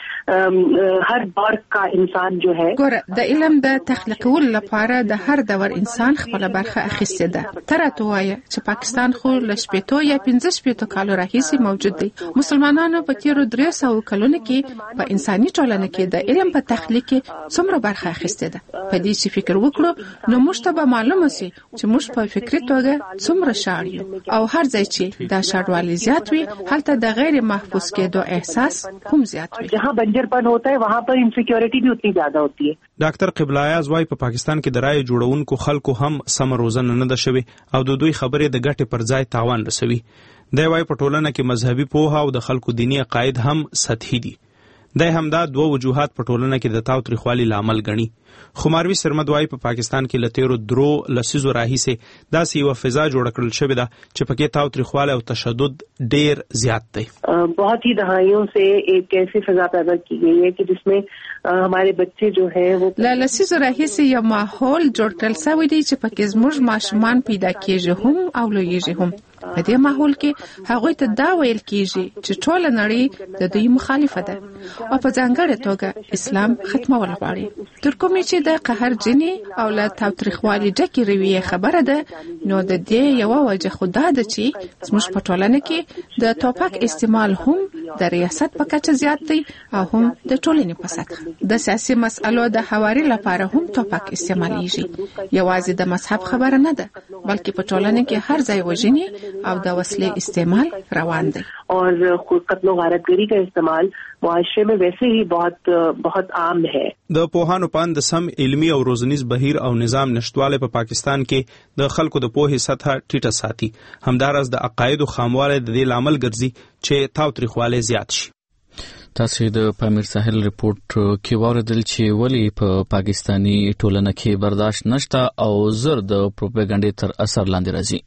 जिसमें हर दौर का इंसान जो है ګوره د علم د تخلیقولو لپاره د هر دور انسان خپل برخه اخیسته ده. ترته وایي چې پاکستان خو له شپېتو یا پنځه شپېتو کالو راهیسې موجود دی. مسلمانانو په تیرو درې سوو کلونو کې په انساني ټولنه کې د علم په تخلیق کې څومره برخه اخیسته ده. په دې چې فکر وکړو نو موږ ته به معلومه سي چې موږ په فکري توګه څومره شاړ یو او هر ځای چې دا شاړوالی زیات وي هلته د غیر محفوظ کېدو احساس هم زیات وي. جہاں بنجرپن ہوتا ہے وہاں پر انسیکیورٹی بھی اتنی زیادہ ہوتی ہے. ډاکټر قبله ایاز وايي په پاکستان کې د رای جوړونکو خلکو هم سم روزنه نه ده شوې او د دوی خبرې د ګټې پر ځای تاوان رسوي. دی وايي په ټولنه کې مذهبي پوهه او د خلکو دینی عقاید هم سطحي دي. دی همدا دوه وجوهات په ټولنه کې د تاوتریخوالي لامل ګڼي. خو ماروي سرمد وايي په پاکستان کې له تیرو درو لسیزو راهیسې داسې یوه فضا جوړه کړل شوې ده چې پکې تاوتریخوالی او تشدد ډېر زیات دی. بہت ہی دہائیوں سے ایک ایسی فضا پیدا کی گئی ہے کہ جس میں ہمارے بچے جو ہے وہ له لسیزو راهیسې یو ماحول جوړ کړل شوی دی چې پکې زموږ ماشومان پیدا کېږي هم او لویږي هم. په دې ماحول کې هغوی ته دا ویل کېږي چې ټوله نړۍ د دوی مخالفه ده او په ځانګړې توګه اسلام ختمول غواړي. تر کومې چې د قهر جنې او له تاوتریخوالي ډکې رویې خبره ده نو د دې یوه وجه خو دا ده چې زموږ په ټولنه کې د توپک استعمال هم د ریاست په کچه زیات دی او هم د ټولنې په سطح. د سیاسي مسئلو د هواري لپاره هم توپک استعمالیږي. یوازې د مذهب خبره نه ده بلکې په ټولنه کې هر ځای وژنې او د وسلې استعمال روان دی. اور خود قتل و غارتگری کا استعمال معاشرے میں ویسے ہی بہت بہت عام ہے. د پوهانو پاند د سم علمی او روزنیز بهیر او نظام نشټواله په پاکستان کې د خلکو د پوهې سطح ټیټه ساتي. همدارس د عقاید او خامواله د دې لامل ګرځي چې تاوتریخواله زیات شي. تاسو د پامیر ساحل ریپورت کې واردل چې ولی په پا پاکستانی ټولنه کې برداشت نشته او زر د پروپاګانډې تر اثر لاندې راځي.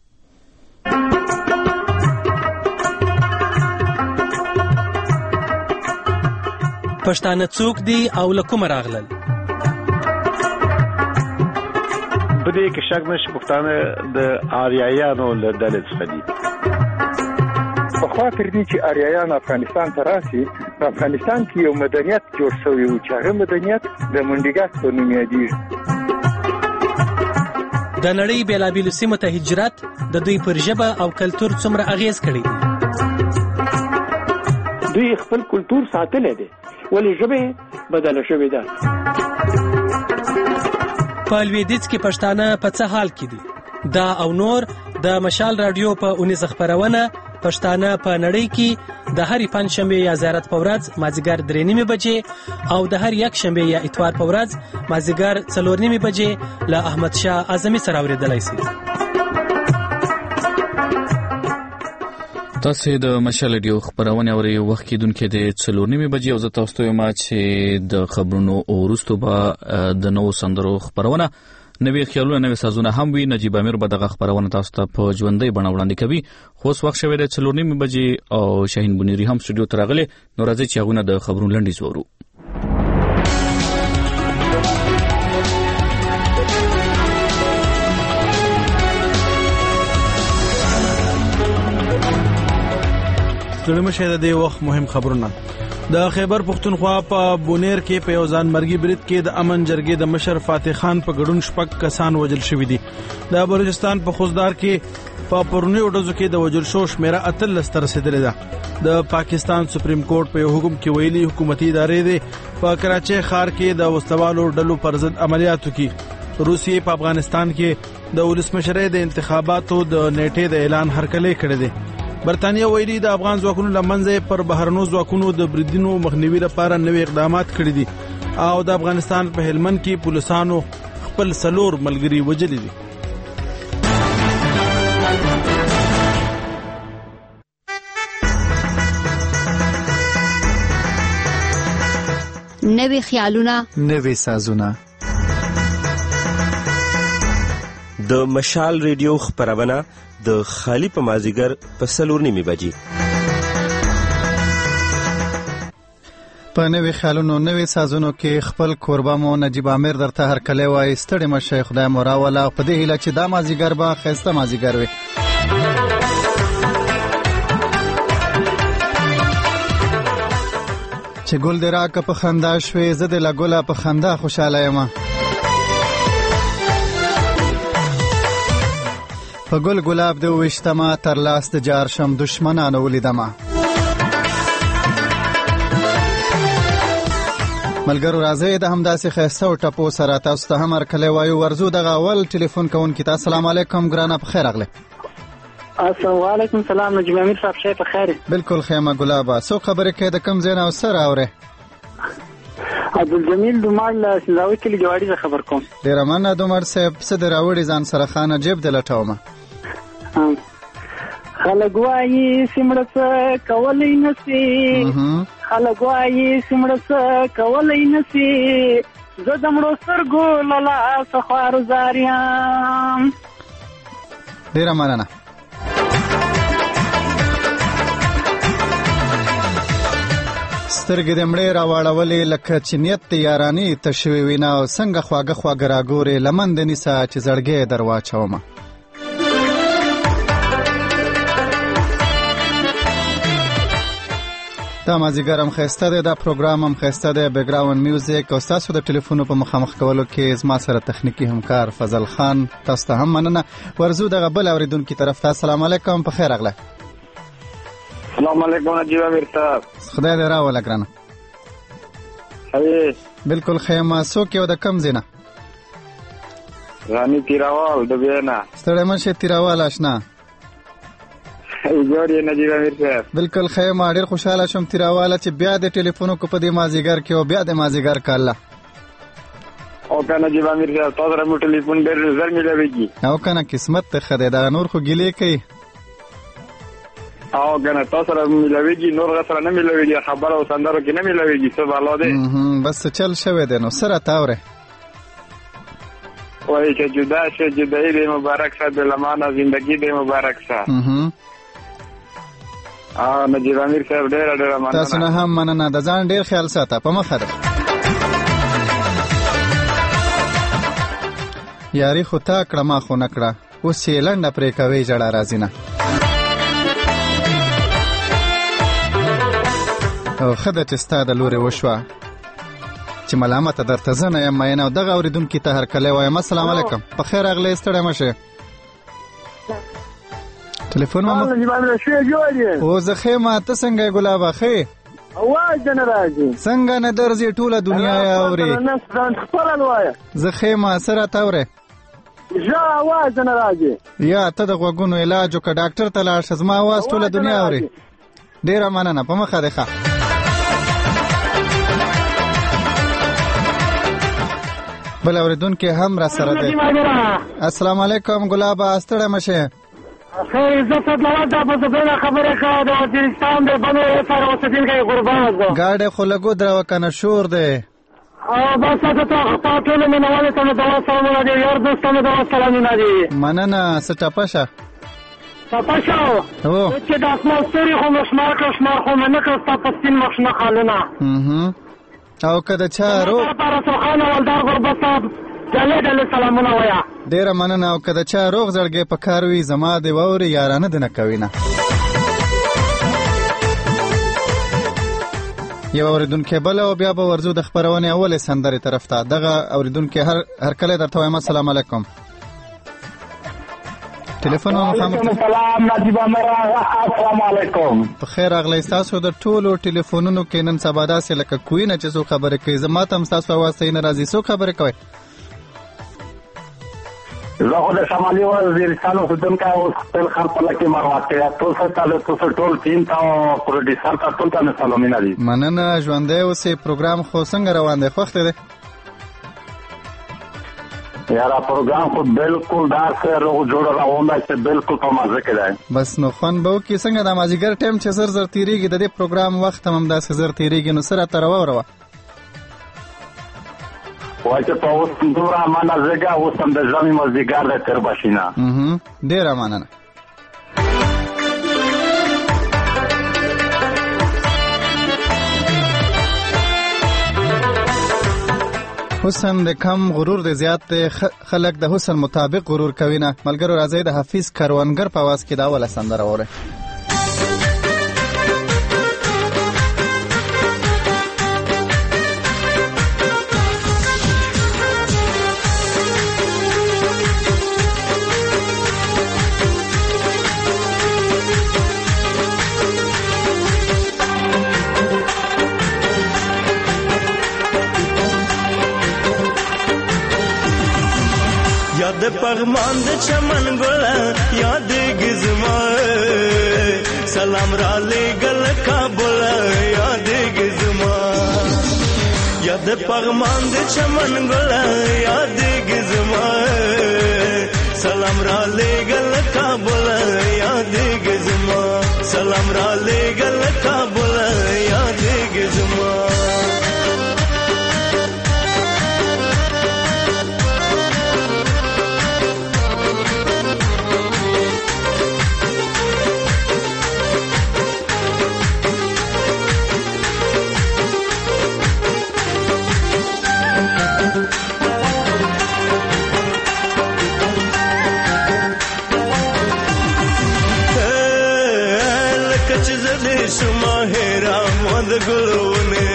پښتانه څوک دي او له کومه راغلل؟ په دې کې شک نشته پښتانه د آریایانو له ډلې څخه دي. په خوا تر دې چې آریایان افغانستان ته راسي په افغانستان کې یو مدنیت جوړ شوی و چې هغه مدنیت د منډیګاس په نوم یادېږي. د نړۍ بېلابېلو سیمو ته هجرت د دوی پر ژبه او کلتور څومره اغېز کړی دی؟ دوی خپل کلتور ساتلی دی ولې ژبه بدله شوې ده. په لویدیځ کې پښتانه په څه حال کې دي؟ دا او نور د مشال رادیو په اونیزه خپرونه پښتانه په نړۍ کې د هرې پنجشنبې یا زیارت په ورځ مازدیګر درې نیمې بجې او د هر یک شنبې یا اتوار په ورځ مازدیګر څلور نیمې بجې له احمد شاه اعظمي سره اورېدلی شئ. تاسو د مشال ریډیو خبرونه اورئ. وخت کېدونکې د څلور نیمې بجې او زه تاسو ته وایم چې د خبرونو وروسته به د نوو سندرو خبرونه نوې خیالونه نوې سازونه هم وي. نجیب امیر به دغه خبرونه تاسو ته په ژوندۍ بڼه وړاندې کوي. خو اوس وخت شوی دی څلور نیمې بجې او شاهین بنيري هم سټوډیو ته راغلی. نو راځئ چې هغونه د خبرونو لنډیز واورو. ستړي مشه د وخت مهم خبرونه. د خیبر پختونخوا په بونیر کې په یو ځانمرګي برید کې د امن جرګې د مشر فاتح خان په ګډون شپږ کسان وژل شوي دي. د بلوچستان په خوزدار کې په پرونی وډزو کې د وژل شو شمیره اتلس تر رسیدلې ده. د پاکستان سپریم کورټ په یو حکم کې ویلي حکومتي ادارې دي په کراچۍ ښار کې د وسلوالو ډلو پر ضد عملیاتو کې. روسیې په افغانستان کې د ولسمشرۍ د انتخاباتو د نیټې د اعلان هرکلی کړی دی. برتانیا ویلي د افغان ځواکونو لمنځه پر بهرنو ځواکونو د بریدونو مخنیوي لپاره نوې اقدامات کړي دي او د افغانستان په هلمند کې پولیسانو خپل سلور ملګري وژلي دي. نوې خیالونه نوې سازونه د مشال ریډیو خبرونه د خالی په مازیګر په څلور نیمې بجې. په نوې خیالونو نوې سازونو کې خپل کوربه مو نجیب امیر درته هرکلی وایي. ستړي مشه خدای مو راوله په دې هیله چې دا مازیګر به ښایسته مازیګر وي. چې ګل دې راکه په خندا شوې زه دې له ګله په خندا خوشحاله یم. په ګل ګلاب دې وویشتمه تر لاس د جار شم دشمنانو ولیدمه. ملګرو راځئ د همداسې ښایسته او ټپو سره تاسو ته هم هرکلی وایو. ورځو دغه اول ټلیفون کوونکي ته السلام علیکم ګرانه په خیر راغلی. السلام علیکم. سلام نجیب امیر صاحب شای په خیر. بالکل خیمه ګلابه. څوک خبرې کوي د کوم ځای نه او څه راوړې؟ عبدالجمیل دومار له سنځاوي کلي جواري زه خبر کوم. ډېره مننه دومار صاحب. څه دې راوړي ځان سره خانه جیب دې لټومه. خلک وایي سمړه څه کولی نسي، خلک وایي سمړه څه کولی نسي، زه د مړو سترګو له لاسه خوارزار یم. ډېره مننه. سترګې دې مړې راواړولې لکه چې نیت دې یارانې ته شوې وي نه او څنګه خواږه خواږه راګورې لمن دې نیسه چې زړګی یې در واچومه. دا مازیګر هم ښایسته دی، دا پروګرام هم ښایسته دی، بیکګراوند میوزیک او ستاسو د ټلیفونو په مخامخ کولو کې زما سره تخنیکي همکار فضل خان. تاسو ته هم مننه. ورځو دغه بل اورېدونکي طرف ته السلام علیکم په خیر راغلی. السلام علیکم نجیب امیر صاحب. خدای دې راوله ګرانه. ښه بالکل ښه یم. څوک یو د کوم ځای نه؟ رانی تیراوال د بینا. ستړی مشه تیراوال اشنا. جوړ یې نجیب امیر صاحب. بالکل ښه یم. ډېر خوشحاله شوم تیراواله چې بیا د ټلیفونو کو په دې مازیګر کې او بیا د مازیګر کاله او که نجیب امیر صاحب تاسو را مو ټلیفون ډېر زر ملويږي او کنه قسمت ته خدای دا نور خو ګیلې کوي او کنه تاسو را ملويږي نور غسر نه ملويږي خبر او سندرو کې نه ملويږي څه والو ده بس چل شوه ده نو سره تاوره وای چې جدا شه جدای دې مبارک شه د لمانه ژوندۍ دې مبارک شه ا نجیب امیر صاحب ډېر ډېر مننه. تاسو نه هم مننه. د ځان ډېر خیال ساته په مخه ده. یاري خو تا کړه ما خو نه کړه اوس یې لنډه پرې کوي جړه راځي نه او خده چې ستا د لورې وشوه چې ملامته درته زه نه یم مینه او دغه اورېدونکي ته هرکلی وایم. السلام علیکم. په خیر راغلی. ستړی مه شې. ټلیفون ما او زه ښه ما ته څنګه یې ګلابه ښې اواز دې نه راځي څنګه نه درځي ټوله دنیا یې اوري زه ښه ما څه راته اورې زه اواز دې نه راځي یا ته د غوږونو علاج وکړه ډاکټر ته لاړ شه زما اواز ټوله دنیا اوري ډیره مننه په مخه ده. بل اوریدونکو هم را سره ده. السلام علیکم ګلابا ستړی مشه. خیر عزت الله دا په دغه خبره کا د وزیرستان د بنو سره وسیل کې قربان ګاډه خو لګو درو کنه شور ده. او بس ته ته ټول منواله ته د سلامونه دي یار دوستانو د سلامونه دي. مننه سټاپشه. سټاپشه. او چې د اسمان ستوري خو مشمار کا شمار خو منه کا تاسو مخنه خالونه. اها. او کده چا رو پر سبحان ولدار غربت صاحب جلې دل سلامونه ویا. ډیره مننه. او کده چا روغ زړګي په کاروي زما دی ووري یارانه دنه کوي نه. یو اوریدونکو بل او بیا به ورزو د خبرونه اوله سندره طرف ته. دغه اوریدونکو هر هر کله درته وایم السلام علیکم. ټلیفون محمد سلام نجیب امرا السلام علیکم. په خیر اغلی تاسو د ټولو ټلیفونونو کې نن سبا داسې لکه کوی نه چې څو خبره کوي. زما ته هم تاسو आवाज صحیح نه راځي. څو خبره کوي؟ زه خو د شمالي وزیرستان اوسیدونکی اوس خپل خر په لکې مروت کې تاسو ته تاسو ټول ټیم ته او پروډوسر ته ټول ته سلامونه دي. مننه. ژوندی اوسې. پروګرام خو څنګه روان دی؟ خوښ دی؟ یاره پروګرام خو بالکل داسې روغ جوړ روان دی چې بالکل په مزه کې دی. بس نو خوند به وکړي. څنګه د مازدیګر ټایم چې زر زر تېرېږي د دې پروګرام وخت هم همداسې زر تېرېږي نو څه راته راوروه؟ وایي چې په اوس دومره مننه زېږه اوس هم د ژمي مازدیګر دی تېر به شي نه. ډېره مننه. حسن د کم غرور د زیات دی. خلک د حسن مطابق غرور کوي نه. ملګرو راځي د حفیظ کاروانګر په आवाज کې دا اوله سندره وره. یاد پغمان د چمن ګل یاد گزما سلام را لګل کابل یاد گزما یاد پغمان د چمن ګل یاد گزما سلام را لګل کابل یاد گزما سلام را لګل کابل یاد گزما شما هرا مد ګلونه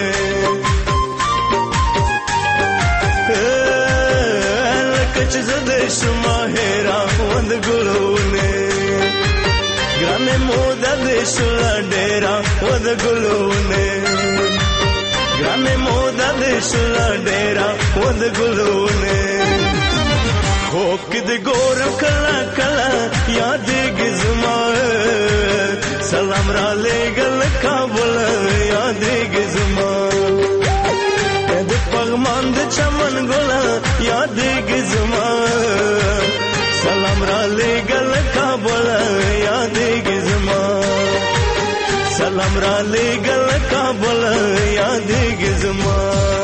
لکه چې زده شما هرا مد ګلونه ګرانه موده دې شلا ډېرا مد ګلونه ګرانه موده دې شلا ډېرا مد ګلونه خو کې د ګور کلا کلا یاد گزما سلام را لګل کابل یاد گزما د پغمان د چمن ګل یاد گزما سلام را لګل کابل یاد گزما سلام را لګل کابل یاد گزما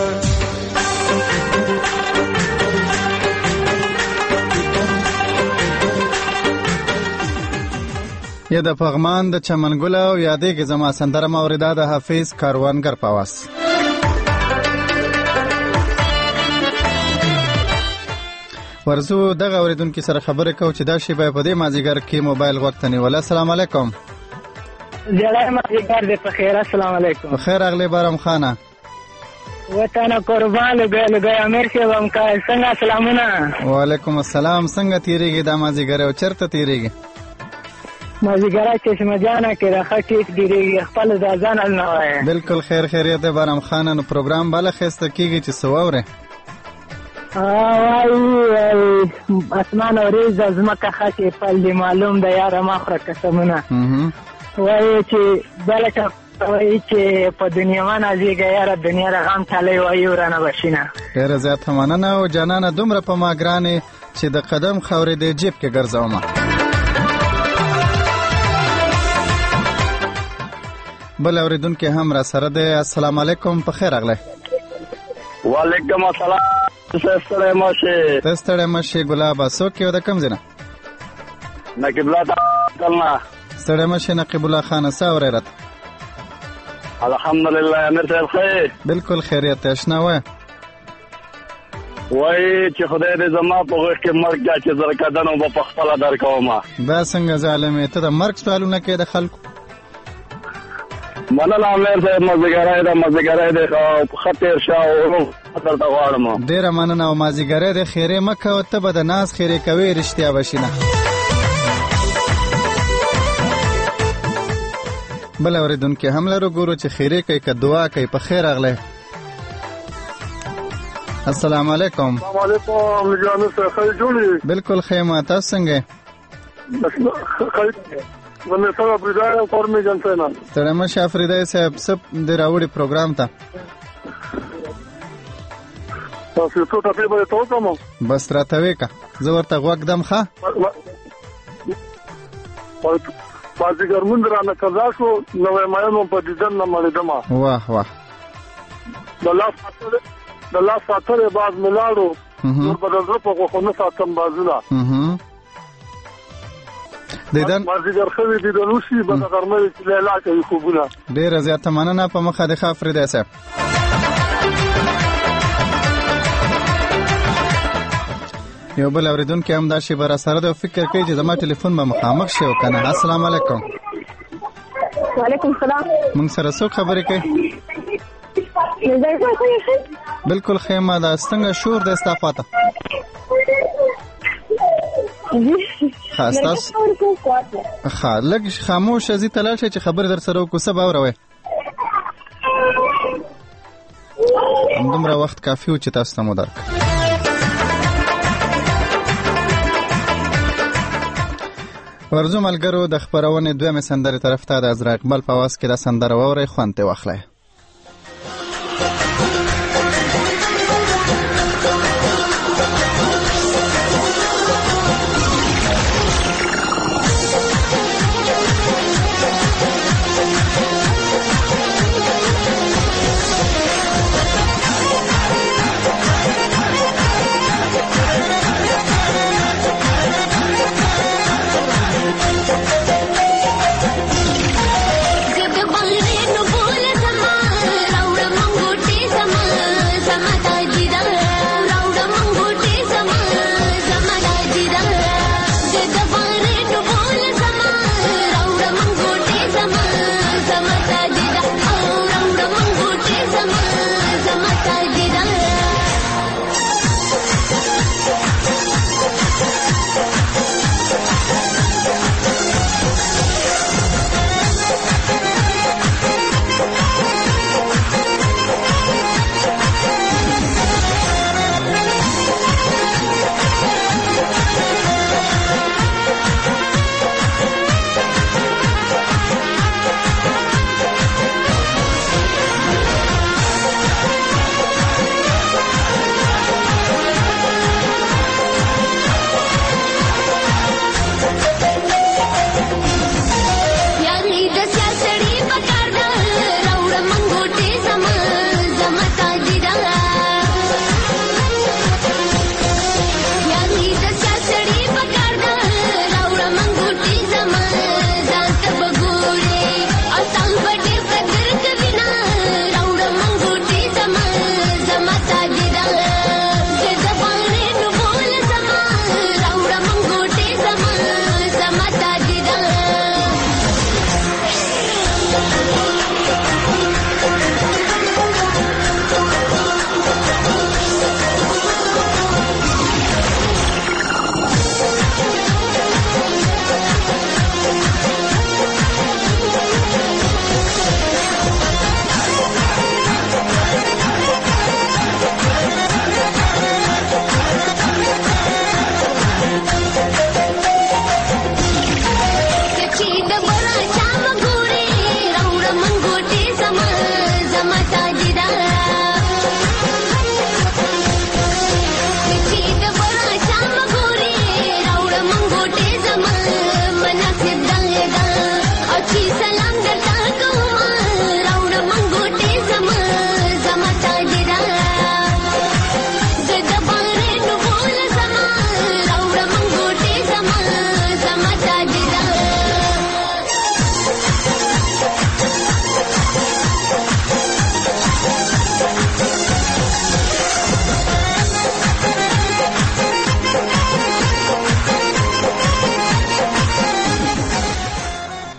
یا د پغمان د چمنګل او یادېږي زما سندره موریدا د حفیظ کاروانګر په आवाज. ورزو دغه اوریدونکو سره خبرې کوو چې دا شی به په دې مازیګر کې موبایل وخت نیول. السلام علیکم. جلال مازیګر دې په خیر. السلام علیکم. خیر اغلی بارم خانه. وطن قربان ګل ګیا مرشي وم کا څنګه سلامونه. وعلیکم السلام. څنګه تیریږي دا مازیګر او چرته تیریږي؟ مازیګر چشمه جانا کې راخه ټیټ ډیریږي خپل د ځان نه وای. بالکل خیر خیریت ده بارم خانه. نو پروګرام بالا خسته کیږي چې سووره وای اسمان اوریز زمکه خاطی پل دی معلوم ده یاره ماخره قسمونه وایي چې بلکه وایي چې په دنیا ما نازیږه یاره دنیا د غم تالی وایي ورانه بشینه. ډېره زیاته مننه او جانانه دومره په ما ګرانې چې د قدم خاورې د جیب کې ګرځومه. بل اوریدونکي هم را سره دی. السلام علیکم، په خیر راغلی. وعلیکم السلام. ستړی مه شې. ته ستړی مه شې ګلابه. څوک یې او د کوم ځای نه؟ نقیب الله تعالی نه. ستړی مه شې نقیب الله خانه. څه اورې راته؟ الحمدلله امیر صاحب ښه. بالکل خیریت دی. اشنا وایه وایي چې خدای دې زما په غېږ کې مرګ دا چې زر کدنو به په خپله درکومه. دا څنګه ظالم یې؟ ته د مرګ سوالونه کوې د خلکو. مننه امیر صاحب، مازدیګری ده مازدیګری دی ښه تېر شه او درته غواړم. ډېره مننه او مازدیګری دی. خیرې مه کوه، ته به د ناز خیرې کوې رښتیا به شي نه. بل اورېدونکي هم لرو، ګورو چې خیرې کوي که دعا کوي. په خیر راغلی. السلام علیکم. السلام علیکم جانو صاحب، ښه جوړې؟ بالکل ښه یم. تاسو څنګه یې؟ زه سره افریدی یم کور مې جنسۍ نه. ستړی مه شه افریدی صاحب. څه دې راوړي پروګرام ته؟ تاسو څو ټپې به درته وکړم؟ بس راته وې که زه ورته غوږ دم. ښه مازدیګر مونځ رانه قضا شو، نوی مین وم په دیدن نه مړېدمه. واه واه. د لاس ساتلې د لاس ساتلې باز مې لاړو، نور به د زړه په غوښو نه ساتم بازونه. دیدن مازدیګر ښه وي دیدن وشي، به د غرمې چې لیلا کوي خوبونه. ډېره زیاته مننه. په مخه دې ښه افریدی صاحب. یو بل اوریدونکی هم دا شی به راسره دی او فکر کوي چې زما ټلیفون به مخامخ شي او که نه. السلام علیکم. وعلیکم السلام. موږ سره څوک خبرې کوي؟ بالکل ښه یم. دا څنګه شور دی ستا خواته؟ ښه ستاسو ښه لږ خاموشه ځي ته لاړ شئ چې خبرې در سره وکړو. څه به اوروئ؟ همدومره وخت کافي و چې تاسو ته مو درکړه. ورځو ملګرو، د خپرونې دویمې سندرې طرف ته د عزرا اقبال په اواز کې دا سندره واورئ، خوند ترې واخلئ. जब बंगले नु बोले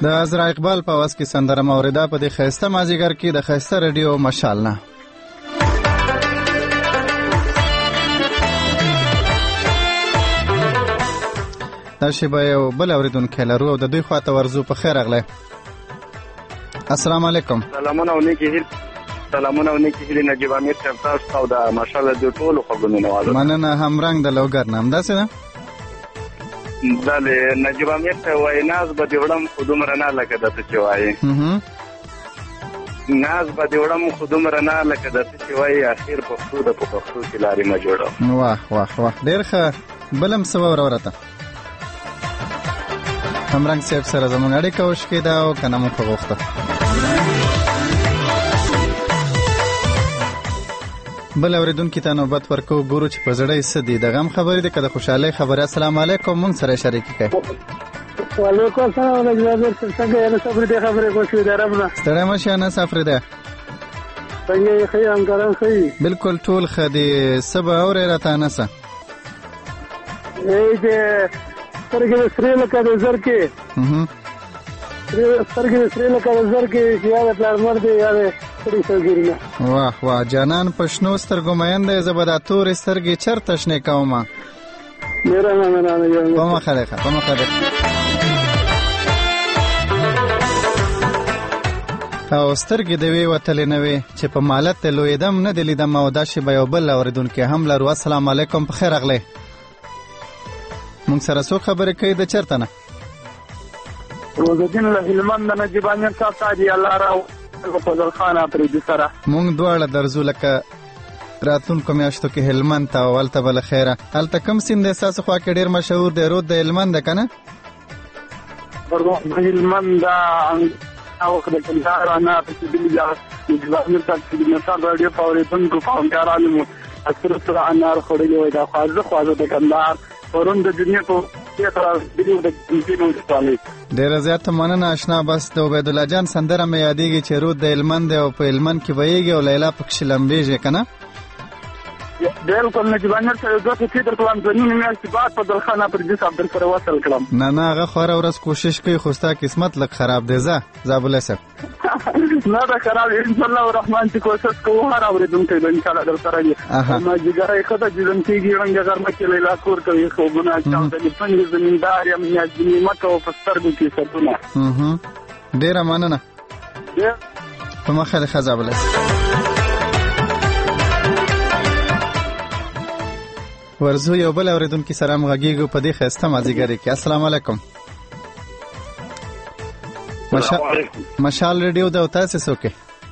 د عزرا اقبال په واس کې سندره موریده په دې خسته مازیګر کې د خسته رادیو مشال نه دا شی به یو بل اوریدونکی لرو او د دوی خواته ورزو په خیر اغله. السلام علیکم. سلامونه او نیکی هیل سلامونه او نیکی هیل نجیب امیر صاحب تاسو او د ماشاء الله د ټولو خبرونو نوازه مننه. هم رنگ د لوګر نام داسې ده دله نجیب امیر ته وای ناز به دیوړم خودم رنا لکه د څه وای ناز به دیوړم خودم رنا لکه د څه وای اخر پښتو د پښتو کې لارې ما جوړه. واه واه واه ډیر ښه. بلم سبا ورورته هم رنگ صاحب سره زموږ اړیکه وشکې دا او کنه مو په غوښته بل اوریدونکو ته نوبت ورکو. ګورو چې په زړه یې څه دي د غم خبرې ده که د خوشحالۍ خبرې. السلام علیکم. مونږ سره شریکې کړئ. وعلیکم السلام ورحمۃ څنګه یې صبر دې خبرې کوشش درمنه ستړی مشه نه سفر ده څنګه یې خې انګاران خې بالکل ټول خدي سبا اورې راته نه څه ای دې سترګې سره لکه د زر کې هم سترګې سره لکه د زر کې یا د پلان مر دې یا واه واه جانان پښنو سترګو مینده زبدا تور سترګې چرته شنه کومه میرا نه نه نه په مخه ده په مخه ده او سترګې د وی وتلې نه وي چې په مالت لویدم نه دلیدم او دا شی به یو بل اوریدونکو هم لرو. السلام علیکم. په خیر اغله. مونږ سره څو خبرې کوي د چرته نه روزدین له هلمند نه جبانیان صاحب تاجي الله راو فضل خان افریدی سره مونږ دواړه درځو لکه راتلونکو میاشتو کې هلمند ته ولته بل خیره. هلته کوم سیند احساس خو کې ډیر مشهور دی رود د هلمند کنه ورغو هلمند او خدای کندهار انا په دې بیا د ځوانانو ته د نصاب رادیو فوريتون کو فاونډارانو اکثر سره انار خوري وي دا خواږه خواږه د کندهار ورون د دنیا په تیاتر ویډیو د انټینو ستالي ډیر زیات مننه آشنا. بس د عبید الله جان سندره مې یادېږي چې رود د هلمند او په هلمند کې ویږي او لیلا پکښ لمبېږي کنه بالکل نجوانر سره دوه کې تر کوم ځنی نه استفاد په دلخانه پر دې صاحب سره وصل کړم. نه نه هغه خورا ورځ کوشش کوي خو ستا قسمت لک خراب دی. زه زابل سره نه دا خراب ان شاء الله الرحمن چې کوشش کوو هر اوریدونکو به ان شاء الله در سره دي. ما جګړه خدای دې زم کېږي رنګ غرمه کې لیلا کور کوي خو ګنا چاو د پنځه زمیندار یم یا نیمه کو په سترګو کې ساتونه. اها ډیر مننه. په مخه د خزابل ورزو یو بل اوریدونکو سره مغږیږو په دې خسته مازیګر کې. السلام علیکم. مشال مشال رادیو د تاسو څوک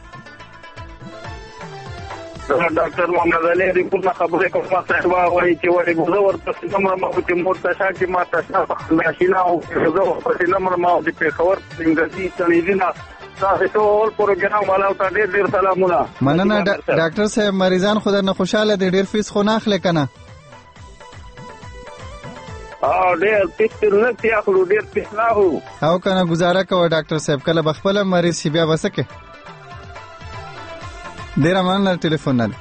ډاکټر محمد علي دې کومه خبره کومه صاحب وایي چې وایي غوړ ورته نمبر ما په مورته شاکي ما تاسو ماشينه او غوړ په نمبر ما د پیښور انګلیسي تلویزیون تاسو ټول پروګرام والا ته ډېر ډېر سلامونه. مننه ډاکټر صاحب. مریضان خدای نه خوشاله دي ډېر فیس خو نه اخلي کنه او ډېر پیس نه تیاخلو ډېر پیس نه هو او کنه گزاره کوه ډاکټر صاحب کله بخپل مریض شي بیا وسکه ډېر مننه ټلیفون نه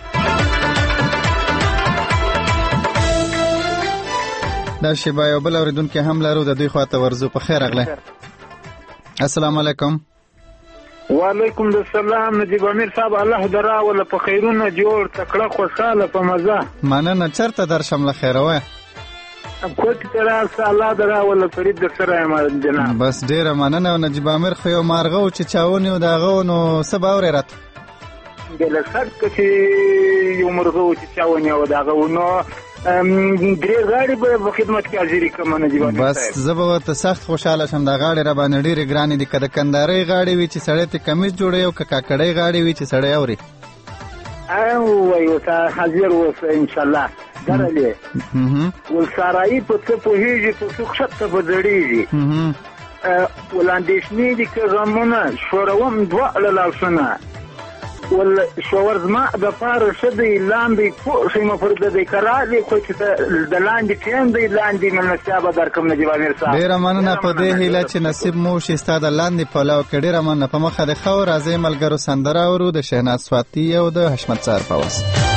دا شی با یو بل اوریدونکو هم لرو د دوی خواته ورزو. په خیر اغله. السلام علیکم. وعلیکم السلام. نجیب امیر صاحب الله درا ولا په خیرونه جوړ تکړه خوشاله په مزه مننه. چرته درشم له خیر وای کوټ ترا الله درا ولا فرید د سره ما جناب. بس ډیر مننه. نجیب امیر خو یو مارغه او چې چاونی او داغه نو سبا اورات بل سخت چې یو مرغه او چې چاونی او داغه نو درې غاړي په خدمت کې حاضر کوم. نجیب امیر بس زبا ته سخت خوشاله شم. دا غاړي را باندې ډیره ګرانې دي کده کنداري غاړي وی چې سړی ته کمیز جوړي او کاکړې غاړي وی چې سړی اوري او وایو ته حاضر اوس ان شاء الله درلې ولسارای په څه په هیږي په څه خطه بدړيږي ولاندېشنې دي که غمونه شوروم دوه لاسونه ول شوور زما د پاره شدي لاندې پوښې مفرد د کرالي خو چې د لاندې ټیم دی لاندې منسابه درکم نجیب امیر صاحب. ډیر مننه په دې هیله چې نصیب مو شي ستاسو د لاندې په لاو کې ډیر مننه. په مخه د خو راځي ملګرو سندره ورو د شهناز سواتی او د حشمت سار پاوس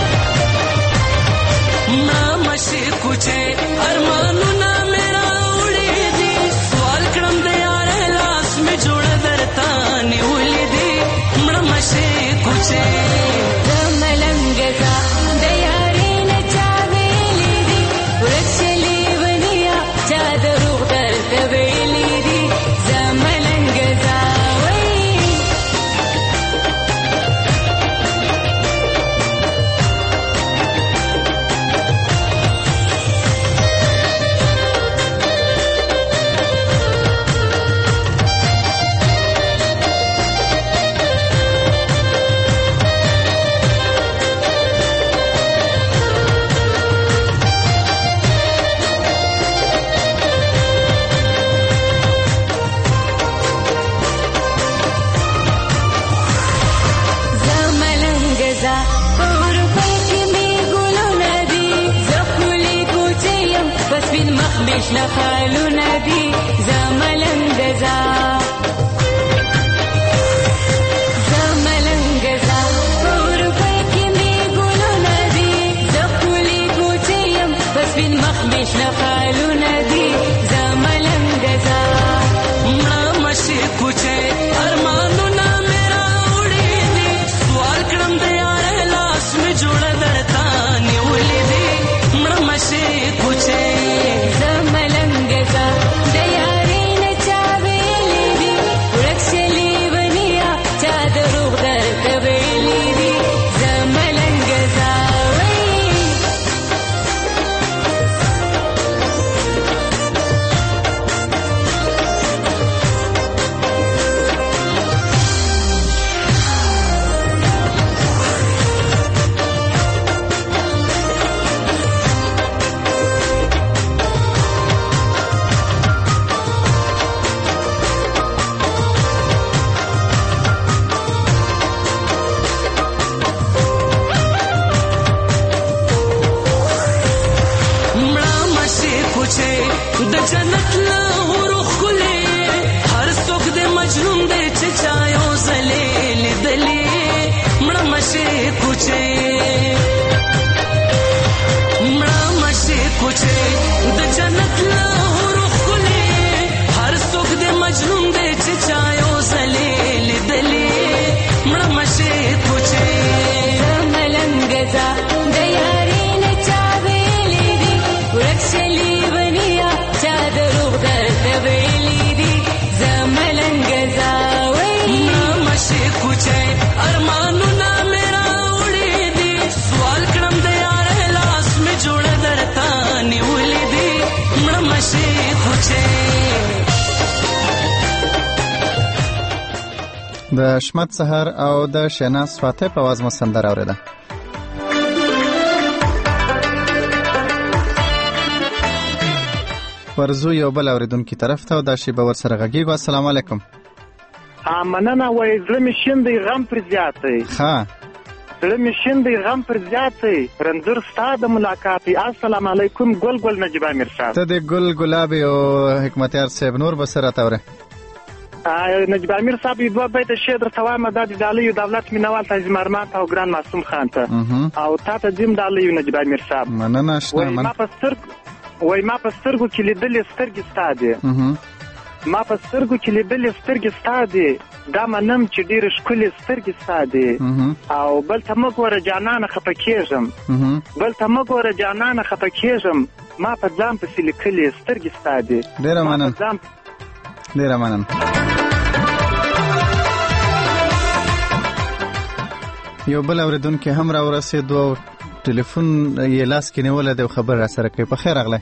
نام شي کوچه ارمانونه میرا وړي دي سوال کړم د یار لاس شنه خالونه دي زملنګ زا زملنګ زا اور پکې می ګلونه دي زخولي ګوچیم بس بن مخ می شنه خالونه دي زملنګ زا مړه مشي کوچه ارمانونه میرا وړي دي سوال کړم د یار لاس می جوړ درتا نیولې دي مړه مشي کوچه زملنګ زا د یاري نه چا ویلې دي ورکشلې ونیا چا دروغ درته ویلې دي زملنګ زا د جنت له هورو خلې هر څوک د مجنون دی چې چایو زلې لیدلې مړه مشي کوچې مړه مشي کوچې د جنت له هورو خلې هر څوک د مجنون دی چې چایو زلې لیدلې مړه مشي کوچې زملنګ زا د یاري نه چا ویلې دي ورکشلې چا دروغ درته ویلې دي زملنګ زا مړه مشي کوچه ارمانونه میرا وړي دي سوال کړم د یار لاس می جوړ درتا نیولې دي مړه مشي کوچه د شمت سحر او د شیناز فاتح په आवाज مسندر اوریده ورزو یو بل اوریدونکو طرف ته دا شی باور سره غږیږي. السلام علیکم. ها مننه وای زړه می شندې غم پر زیاتې ها زړه می شندې غم پر زیاتې رنځور ستاد ملاقات. السلام علیکم ګل ګل نجیب امیر صاحب. ته د ګل ګلابي او حکمتیار صاحب نور بسره تاوره نجیب امیر صاحب دوه بیت شعر توا مدد دالی دولت مینوال تاج مرمان او ګران معصوم خان ته او تا ته دیم دالی نجیب امیر صاحب. مننه شنه من ما پستر وای ما په سترګو کې لیدلې سترګې ستا دي ما په سترګو کې لیدلې سترګې ستا دي دا منم چې ډېرې ښکلې سترګې ستا دي او بل ته مه ګوره جانانه خفه کېږم بل ته مه ګوره جانانه خفه کېږم ما په ځان پسې لیکلې سترګې ستا دي. ډېره مننه ډېره مننه. یو بل اوریدونکي هم را ورسېدو او ټلیفون یې لاس کې نیولی دی او خبر را سره کوي. په خیر راغلی.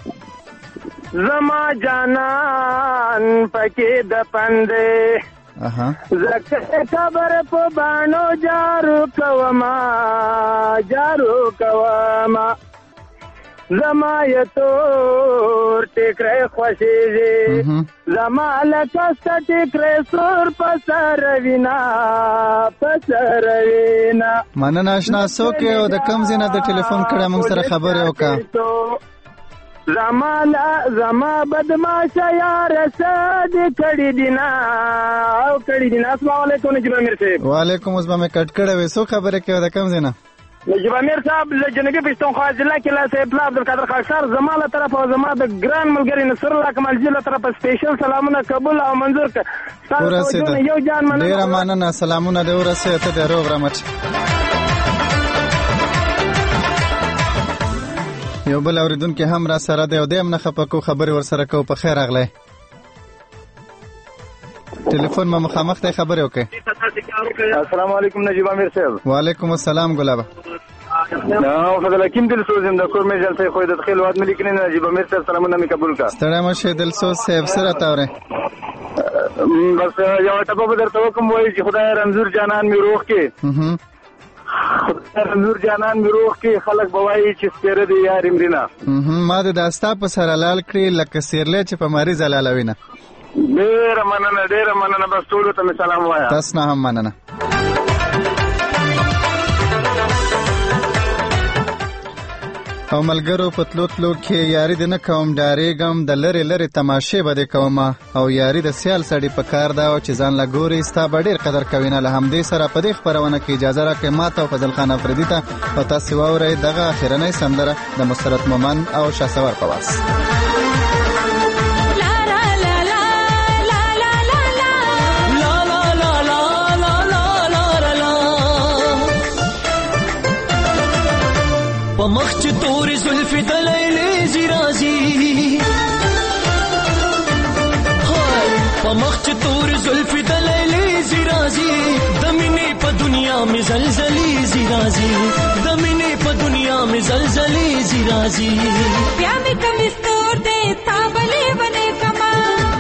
زما جانان پکې د پندې زکه خبر په باڼو جارو کوما جارو کوما زما یې تور ټیکری خوښېږي زما لکه ستا ټیکری سور په سر وینا په سر وینا. مننه اشنا څوک یې او د کوم ځای نه د ټلیفون کړی موږ سره خبرې وکړه. زما لا زما بدماشه یاره څه دې کړي دي نه او کړي دي نه. السلام علیکم نجیب امیر صاحب. وعلیکم السلام. کټ کړی وې څوک خبرې کوي د کوم ځای نه؟ نجیب امیر صاحب له جنوبي پښتونخوا ضلع کې له سیف الله عبدالقادر خاکسار زما له طرف او زما د ګران ملګري نصر الله کمالجي له طرف سپیشل سلامونه قبول او منظور کړه. یو جان مننه. ډیره مننه. سلامونه دې ورسې ته دې روغ رحمت. یو بل اوریدونکي هم را سره دی او دې هم نه خپه کو خبرې ور سره کو. په خیر راغلی. ټلیفون ما مخامخ ته خبرې وکړه. السلام علیکم نجیب امیر صاحب. وعلیکم السلام ګلابه. نو فضل حکیم دلسوز هم د کور مې جلسه خو د خیل واد ملي کړي نجیب امیر صاحب سلامونه می قبول کا. ستړی مشه دلسوز صاحب سره تاوره. بس یو ټپه به درته وکم وایي چې خدای رنځور جانان می روح کې خدای رنځور جانان می روح کې خلک بوایي چې سپیره دی یار امرینا. ما د داستا په سره لال کړی لکه سیرلې چې په مریض لالوینه. ډیره مننه ډیره مننه. بس ټولو ته سلام وایا. تاسو نه هم مننه. او ملګرو په تلو تلو کې یاري د نه کوم ډارېږم د لرې لرې تماشې به دې کوم او یاري د سیال سړي په کار ده چې ځان له ګوري ستا به ډېر قدر کوي نه له همدې سره په دې خپرونه کې اجازه راکړئ ما ته او فضل خان افریدي ته او تاسې واورئ دغه اخرنۍ سندره د مسرت مومن او شهسوار په واس. پمخ چې تورې زلفې د لیلې زیرازي پمخ چې تورې زلفې د لیلې زیرازي د مینې په دنیا مې زلزلې زیرازي د مینې په دنیا مې زلزلې زیرازي بیا مې کمیس تور دې تا بلې ونې کما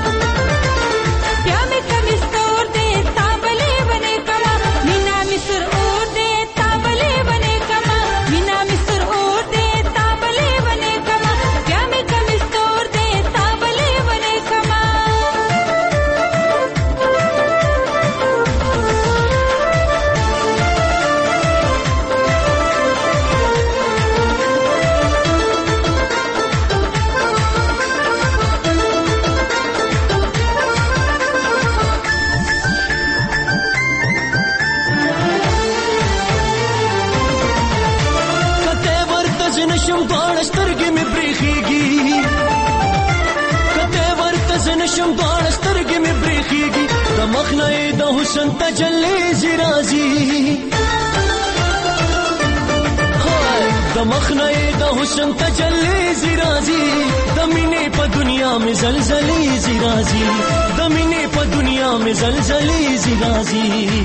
بیا مې کمیس تور دې تا بلې ونې کما مینا مې سر اور دې تا بلې ونې کما مینا مې سر اور دې تا بلې ونې کما بیا مې کمیس تور دې تا بلې ونې کما نشم دواړه سترګې مې برېښېږي کته ورته زه نشم دواړه سترګې مې برېښېږي د مخ نه یې د حسن تجلې زی راځي د مخ نه یې د حسن تجلې زی راځي د مینې په دنیا مې زلزلې زی راځي د مینې په دنیا مې زلزلې زی راځي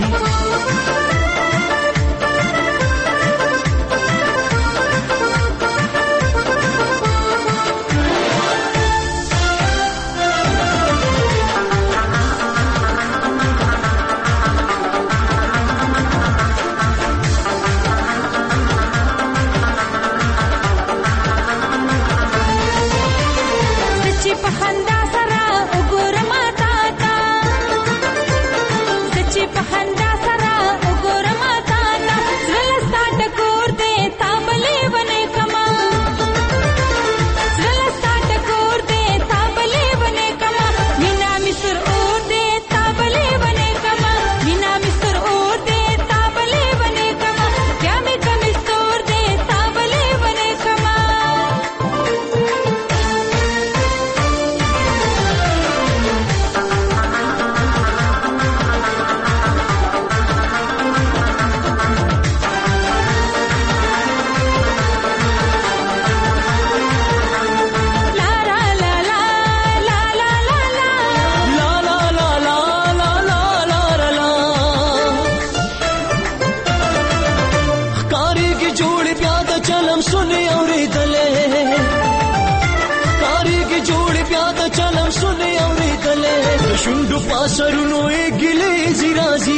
شونډو پاسرونو یې ګلې زی راځي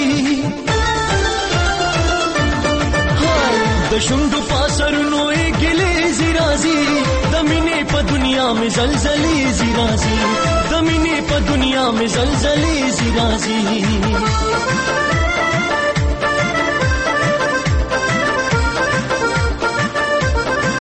د شونډو پاسرونو یې ګلې زی راځي د مینې په دنیا مې زلزلې زی راځي د مینې په دنیا مې زلزلې زی راځي